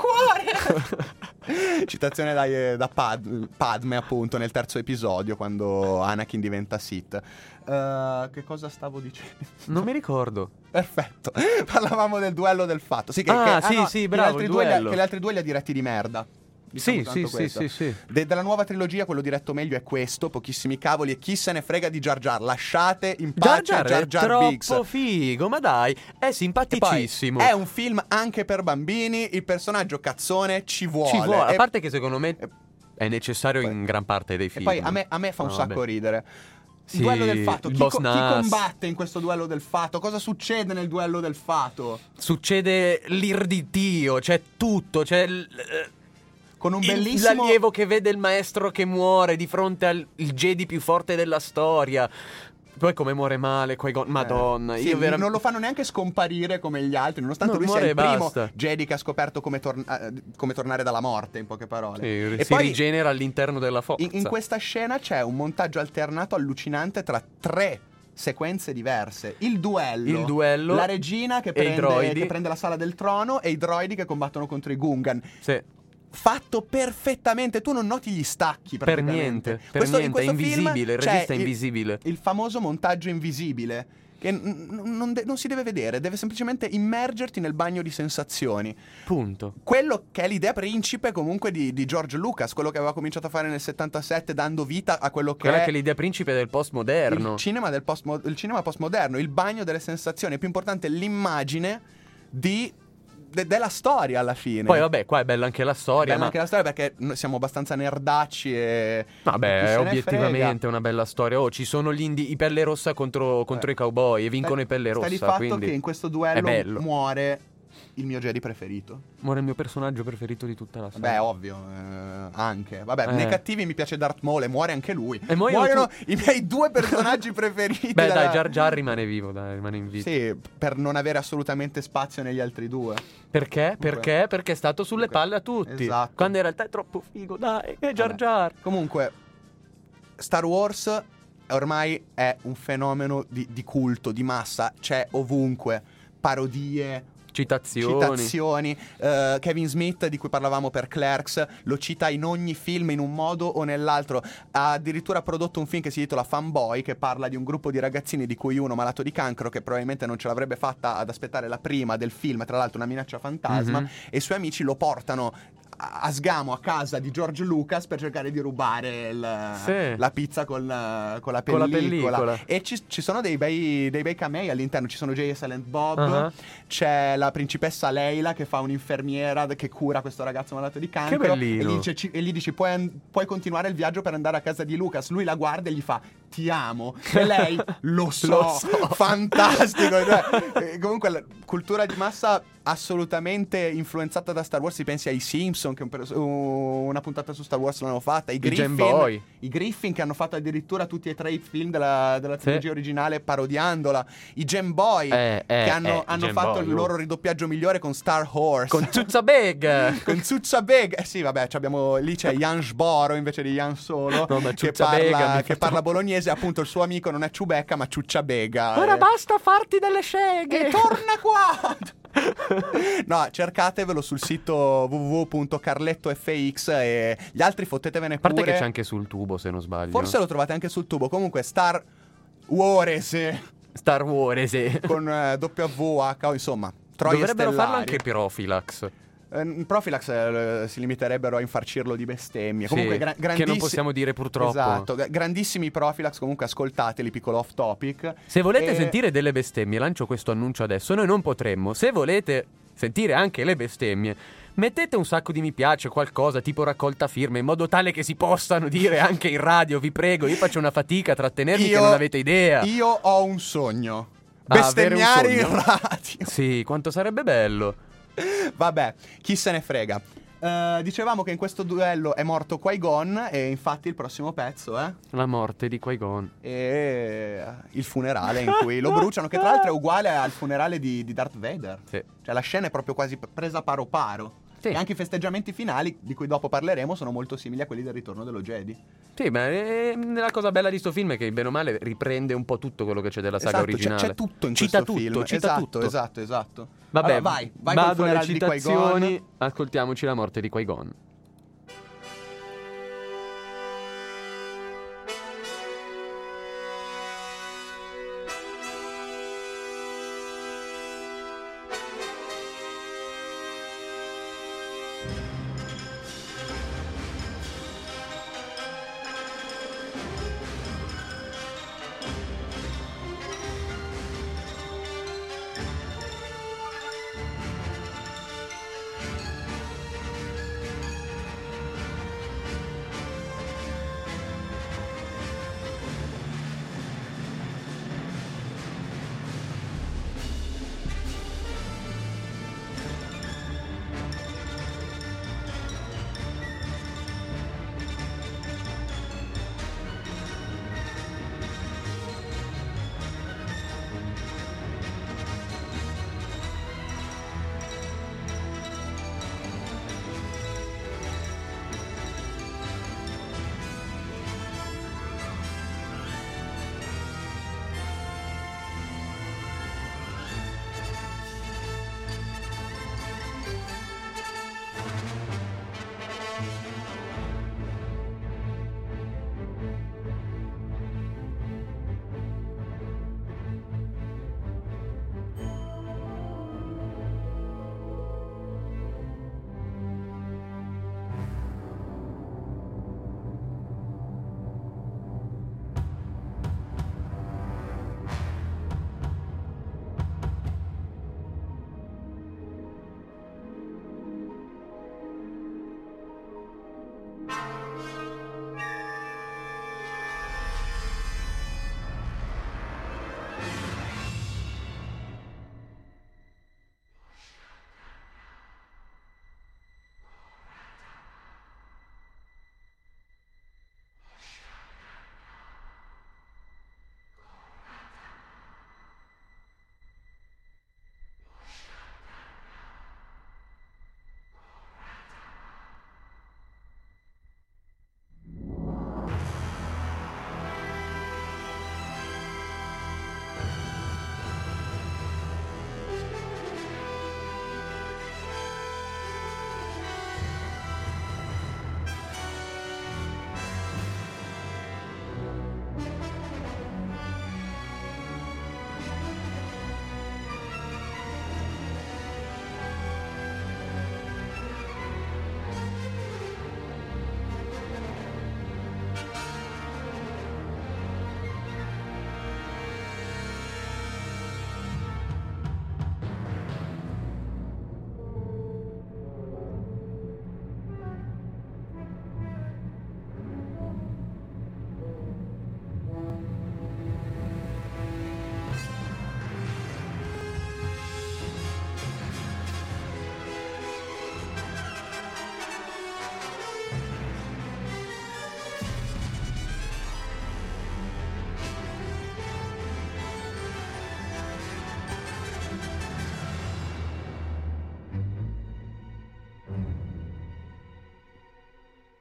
cuore! Citazione da, eh, da Pad- Padme, appunto, nel terzo episodio, quando Anakin diventa Sith. Eh, che cosa stavo dicendo? Non mi ricordo. Perfetto. Parlavamo del duello del fatto. Sì, che, Ah, che- sì, no, sì, che bravo, gli altri il due li ha- duello. che gli altri due li ha diretti di merda. Diciamo Sì, tanto sì, sì, questo. sì, sì. De- della nuova trilogia quello diretto meglio è questo, pochissimi cavoli, e chi se ne frega di Jar Jar. Lasciate in Jar pace Jar, Jar è Jar troppo Binks. figo, ma dai, è E poi simpaticissimo. è un film anche per bambini, il personaggio cazzone ci vuole. Ci vuole, a E- parte che secondo me e- è necessario poi- in gran parte dei E film. poi a me, a me fa un No, sacco vabbè. ridere. Sì, Il duello del fato. il Chi, boss co- chi Nass. combatte in questo duello del fato? Cosa succede nel duello del fato? Succede l'ir di Dio, c'è tutto, c'è l- eh, Con un il- bellissimo. l'allievo che vede il maestro che muore di fronte al il Jedi più forte della storia. Poi come muore male, coi go- Madonna, Eh, sì, io vera- non lo fanno neanche scomparire come gli altri, nonostante No, lui sia muore il e primo basta. Jedi che ha scoperto come, tor- eh, come tornare dalla morte, in poche parole. Sì, e si poi rigenera all'interno della forza. in, in questa scena c'è un montaggio alternato allucinante tra tre sequenze diverse. Il duello, Il duello la regina che e i prende, droidi. che prende la sala del trono e i droidi che combattono contro i Gungan. Sì. Fatto perfettamente, tu non noti gli stacchi Per praticamente. niente, per Questo- in niente, è questo film invisibile, il c'è regista è invisibile. Il famoso montaggio invisibile che n- n- non, de- non si deve vedere, deve semplicemente immergerti nel bagno di sensazioni. Punto. Quello che è l'idea principe comunque di, di George Lucas, quello che aveva cominciato a fare nel settantasette dando vita a quello che Quella è che è l'idea principe del postmoderno. il cinema, del postmo- il cinema postmoderno, il bagno delle sensazioni, è più importante l'immagine di, de- della storia alla fine. Poi vabbè, qua è bella anche la storia, Bella ma anche la storia perché noi siamo abbastanza nerdacci e... vabbè, e chi è se ne obiettivamente frega. una bella storia. Oh, ci sono gli indi- i pelle rossa contro, contro Eh. i cowboy e vincono Sta- i pelle sta rossa, di fatto quindi che in questo è duello bello. muore il mio Jedi preferito. Muore il mio personaggio preferito di tutta la saga. Beh, ovvio, eh, anche. Vabbè, Eh. nei cattivi mi piace Darth Maul e muore anche lui. E muoiono Muoiono tu- i miei due personaggi preferiti. Beh, dalla- dai, Jar Jar rimane vivo, dai, rimane in vita. Sì, per non avere assolutamente spazio negli altri due. Perché? Perché? Perché è stato sulle Comunque, palle a tutti. esatto. Quando in realtà è troppo figo, dai, è Jar Vabbè. Jar. Comunque, Star Wars ormai è un fenomeno di, di culto, di massa. C'è ovunque. Parodie, Citazioni. citazioni. Eh, Kevin Smith, di cui parlavamo per Clerks, lo cita in ogni film in un modo o nell'altro. Ha addirittura prodotto un film che si intitola Fanboy, che parla di un gruppo di ragazzini di cui uno malato di cancro, che probabilmente non ce l'avrebbe fatta ad aspettare la prima del film, tra l'altro una minaccia fantasma, Mhm. e i suoi amici lo portano a a sgamo a casa di George Lucas per cercare di rubare il- Sì. la pizza con, la- con la Con la pellicola. pellicola. E ci, ci sono dei bei, dei bei camei all'interno. Ci sono J e Silent Bob, Ah. c'è la principessa Leila che fa un'infermiera che cura questo ragazzo malato di cancro. Che bellino. E gli, dice, ci- e gli dici puoi, an- puoi continuare il viaggio per andare a casa di Lucas. Lui la guarda e gli fa ti amo. E lei lo so, Lo so. fantastico. Cioè, eh, comunque la cultura di massa assolutamente influenzata da Star Wars. Si pensi ai Simpson, che un pers- una puntata su Star Wars l'hanno fatta. I Griffin, Game Boy. i Griffin che hanno fatto addirittura tutti e tre i film della, della Sì. trilogia originale parodiandola. I Game Boy Eh, eh, che hanno, eh, hanno Game fatto Boy, il oh. loro ridoppiaggio migliore con Star Horse. Con Zuzza Beg. Con Zuzza Beg. Eh sì, vabbè, ci abbiamo, lì c'è Jan Sboro invece di Jan Solo. No, ma che Ciuccia Bega parla, mi che fa parla troppo- bolognese. Appunto, il suo amico non è Ciubecca, ma Ciuccia Bega. Ora Eh. basta farti delle seghe. E torna qua! No, cercatevelo sul sito w w w punto carletto f x e gli altri fottetevene A parte pure. che c'è anche sul tubo, se non sbaglio. Forse lo trovate anche sul tubo. Comunque, Star Wars Star Wars, sì. con eh, W H o insomma, troie Dovrebbero farlo stellari. anche Profilax. Eh, in Profilax eh, si limiterebbero a infarcirlo di bestemmie. Sì, Comunque, gra- che non grandissi- possiamo dire purtroppo. Esatto, gra- grandissimi Profilax. Comunque, ascoltateli, piccolo off topic. Se volete E- sentire delle bestemmie, lancio questo annuncio adesso. Noi non potremmo. Se volete sentire anche le bestemmie, mettete un sacco di mi piace, qualcosa tipo raccolta firme, in modo tale che si possano dire anche in radio. Vi prego, io faccio una fatica a trattenermi Io- che non avete idea. Io ho un sogno. Ah, avere un Bestemmiare in sogno? radio. Sì, quanto sarebbe bello. Vabbè, chi se ne frega. Eh, dicevamo che in questo duello è morto Qui-Gon e infatti il prossimo pezzo è La morte di Qui-Gon. e il funerale in cui lo bruciano, che tra l'altro è uguale al funerale di, di Darth Vader. Sì. Cioè la scena è proprio quasi p- presa paro paro. Sì. E anche i festeggiamenti finali, di cui dopo parleremo, sono molto simili a quelli del Ritorno dello Jedi. Sì, ma eh, la cosa bella di sto film è che bene o male riprende un po' tutto quello che c'è della saga Esatto, c'è- originale. c'è, tutto in Cita questo tutto, film. cita esatto, tutto. esatto, esatto. Vabbè, Allora, vai, vai col vado alle funerale di Qui-Gon. citazioni. Ascoltiamoci la morte di Qui-Gon.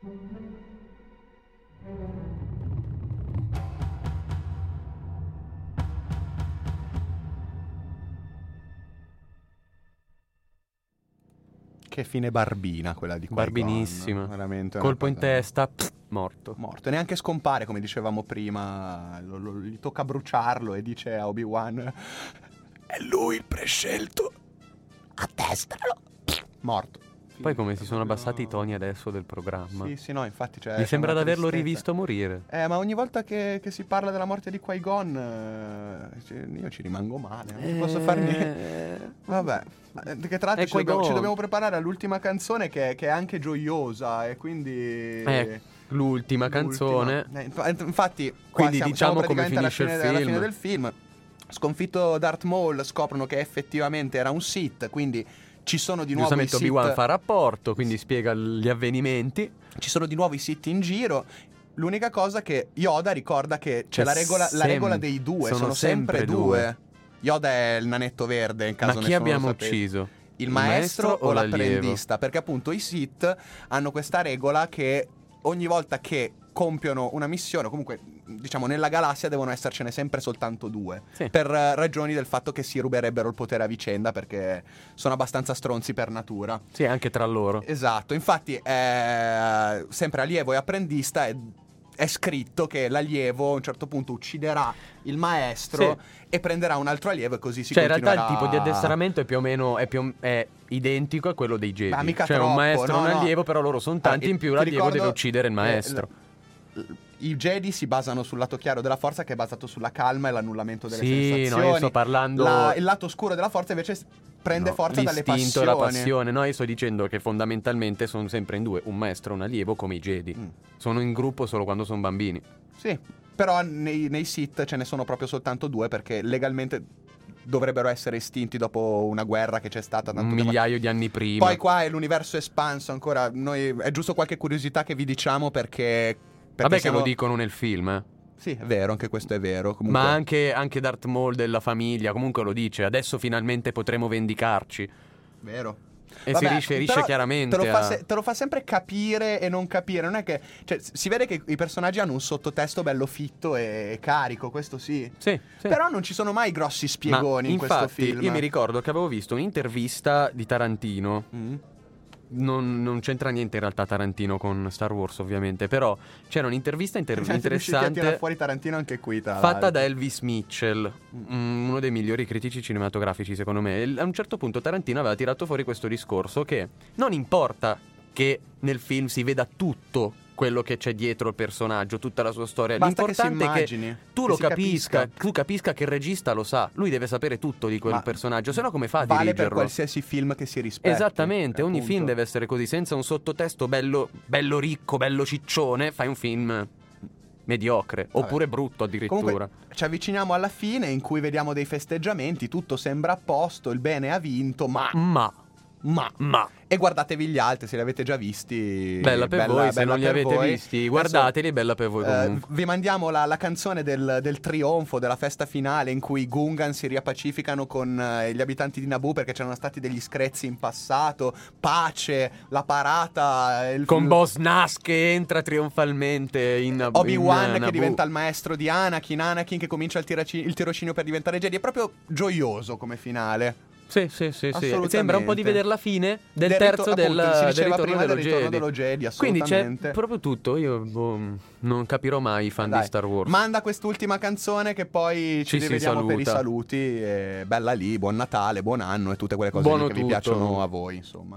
Che fine barbina quella di Qui-Gon. Barbinissima. Veramente una Colpo in cosa- testa, pff, morto. Morto. E neanche scompare, come dicevamo prima. Lo- lo- gli tocca bruciarlo e dice a Obi-Wan: è lui il prescelto. Attestalo. Morto. Poi come si sono abbassati i toni adesso del programma. Sì, sì, no, infatti c'è, Mi c'è sembra di una averlo tristezza. rivisto morire. Eh, ma ogni volta che, che si parla della morte di Qui-Gon, eh, ci- io ci rimango male, non posso far niente. Eh, Vabbè, eh, che tra l'altro È ci dobbiamo, Qui-Gon. ci dobbiamo preparare all'ultima canzone che, che è anche gioiosa e quindi... Eh, l'ultima canzone. Eh, inf- infatti, qua Quindi siamo, diciamo siamo come praticamente alla finisce il fine, alla fine film. del film. Sconfitto Darth Maul, scoprono che effettivamente era un Sith, quindi ci sono di nuovo i Giustamente Obi-Wan Sith. fa rapporto, quindi spiega gli avvenimenti. Ci sono di nuovo i Sith in giro. L'unica cosa che Yoda ricorda che c'è C'è la regola, la sem- regola dei due, sono, sono sempre, sempre due. due. Yoda è il nanetto verde, in caso Ma chi nessuno lo abbiamo sapesse. ucciso? Il maestro, o l'allievo? l'apprendista? Perché appunto i Sith hanno questa regola che ogni volta che compiono una missione, o comunque diciamo nella galassia, devono essercene sempre soltanto due. Sì. Per eh, ragioni del fatto che si ruberebbero il potere a vicenda, perché sono abbastanza stronzi per natura. Sì, anche tra loro. Esatto, infatti è sempre allievo e apprendista, è, è scritto che l'allievo a un certo punto ucciderà il maestro e prenderà un altro allievo e così si Cioè, in realtà continuerà. il tipo di addestramento è più o meno è, più, è identico a quello dei Jedi. Ma mica cioè, troppo, un maestro e no, un no. allievo, però loro sono tanti, Ah, in più ti l'allievo ricordo, deve uccidere il eh, maestro. l- I Jedi si basano sul lato chiaro della forza, che è basato sulla calma e l'annullamento delle Sì, no, sensazioni. io sto parlando- La- il lato oscuro della forza invece s- prende No, forza dalle l'istinto passioni. e la passione. No, io sto dicendo che fondamentalmente sono sempre in due, un maestro e un allievo come i Jedi. Mm. Sono in gruppo solo quando sono bambini. Sì, però nei, nei Sith ce ne sono proprio soltanto due, perché legalmente dovrebbero essere estinti dopo una guerra che c'è stata tanto un tempo. migliaio di anni prima. Poi qua è l'universo espanso ancora. Noi, è giusto qualche curiosità che vi diciamo perché... perché Vabbè siamo- che lo dicono nel film, eh. Sì, è vero, anche questo è vero. Comunque... Ma anche, anche Darth Maul della famiglia comunque lo dice. Adesso finalmente potremo vendicarci. Vero. E si riferisce però chiaramente te lo, fa a- se- te lo fa sempre capire e non capire. Non è che... Cioè, si vede che i personaggi hanno un sottotesto bello fitto e carico, questo sì. Sì, sì. Però non ci sono mai grossi Ma spiegoni in questo infatti, film. io mi ricordo che avevo visto un'intervista di Tarantino. Mm. Non, non c'entra niente in realtà Tarantino con Star Wars, ovviamente. Però c'era un'intervista inter- Siamo riusciti a tirare interessante fuori Tarantino anche qui, tra fatta l'altro. da Elvis Mitchell, mm, uno dei migliori critici cinematografici secondo me. E a un certo punto Tarantino aveva tirato fuori questo discorso che non importa che nel film si veda tutto quello che c'è dietro il personaggio, tutta la sua storia. Basta che si L'importante è che immagini, tu che lo si capisca, capisca. tu capisca che il regista lo sa, lui deve sapere tutto di quel Ma personaggio, se no come fa a Vale per dirigerlo? qualsiasi film che si rispetti. Esattamente, ogni appunto. film deve essere così, senza un sottotesto bello, bello ricco, bello ciccione, fai un film mediocre, oppure brutto addirittura. Comunque ci avviciniamo alla fine in cui vediamo dei festeggiamenti, tutto sembra a posto, il bene ha vinto, ma... Ma, Ma... ma... E guardatevi gli altri, se li avete già visti. Bella per voi, se bella non li per avete voi. visti, Adesso, guardateli, bella per voi eh, comunque. vi mandiamo la, la canzone del, del trionfo, della festa finale in cui i Gungan si riappacificano con eh, gli abitanti di Naboo perché c'erano stati degli screzi in passato. Pace, la parata. Il, Con Boss Nass che entra trionfalmente in Obi-Wan in che Naboo. diventa il maestro di Anakin, Anakin che comincia il, tiraci- il tirocinio per diventare Jedi. È proprio gioioso come finale. Sì, sì, sì, sì. Assolutamente. Sembra un po' di vedere la fine del, Del terzo rito- del, appunto, si del diceva ritorno, prima dello, del ritorno Jedi. dello Jedi, Quindi c'è assolutamente. proprio tutto. Io boh, non capirò mai i fan Dai, di Star Wars. Manda quest'ultima canzone che poi ci, Ci si rivediamo per i saluta. saluti. E bella lì, buon Natale, buon anno e tutte quelle cose Buono lì che vi tutto. piacciono a voi, insomma.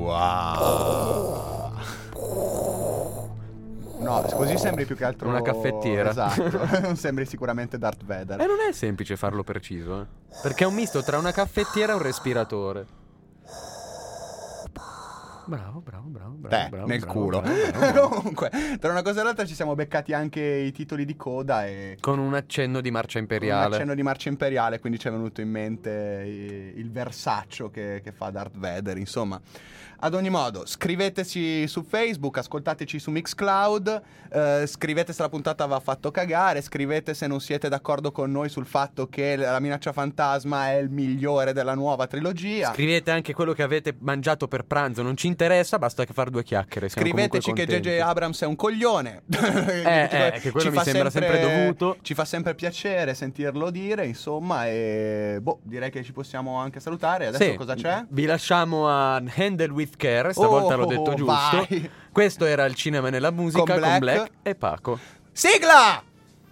Wow. No, così sembri più che altro una caffettiera. Esatto. Non sembri sicuramente Darth Vader. E non è semplice farlo preciso, eh? Perché è un misto tra una caffettiera e un respiratore. Bravo, bravo, bravo, bravo. Te, bravo, nel bravo, culo. bravo, bravo, bravo. Comunque, tra una cosa e l'altra ci siamo beccati anche i titoli di coda e Con un accenno di marcia imperiale. un accenno di marcia imperiale, quindi ci è venuto in mente eh, il versaccio che, che fa Darth Vader, insomma. Ad ogni modo, scriveteci su Facebook, ascoltateci su Mixcloud, eh, scrivete se la puntata va fatto cagare, scrivete se non siete d'accordo con noi sul fatto che La minaccia fantasma è il migliore della nuova trilogia. Scrivete anche quello che avete mangiato per pranzo, non ci interessa, basta che fare due chiacchiere. Siamo Scriveteci che comunque J J Abrams è un coglione. Eh, eh, che quello mi sembra sempre dovuto. Ci fa sempre piacere sentirlo dire, insomma, e boh, direi che ci possiamo anche salutare. Adesso Sì, cosa c'è? Vi lasciamo a Handle with Care, stavolta Oh, l'ho detto giusto. vai. Questo era il cinema nella musica Con con Black. Black, e Paco. Sigla!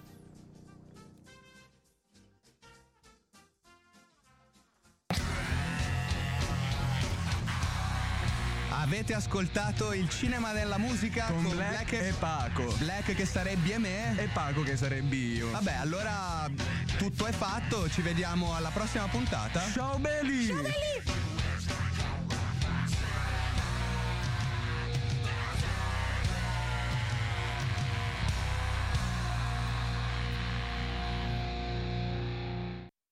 Avete ascoltato il cinema della musica Con con, Black Black e Paco. Black che sarebbe me E Paco che sarebbe io. Vabbè, allora tutto è fatto, ci vediamo alla prossima puntata. Ciao belli! Ciao belli!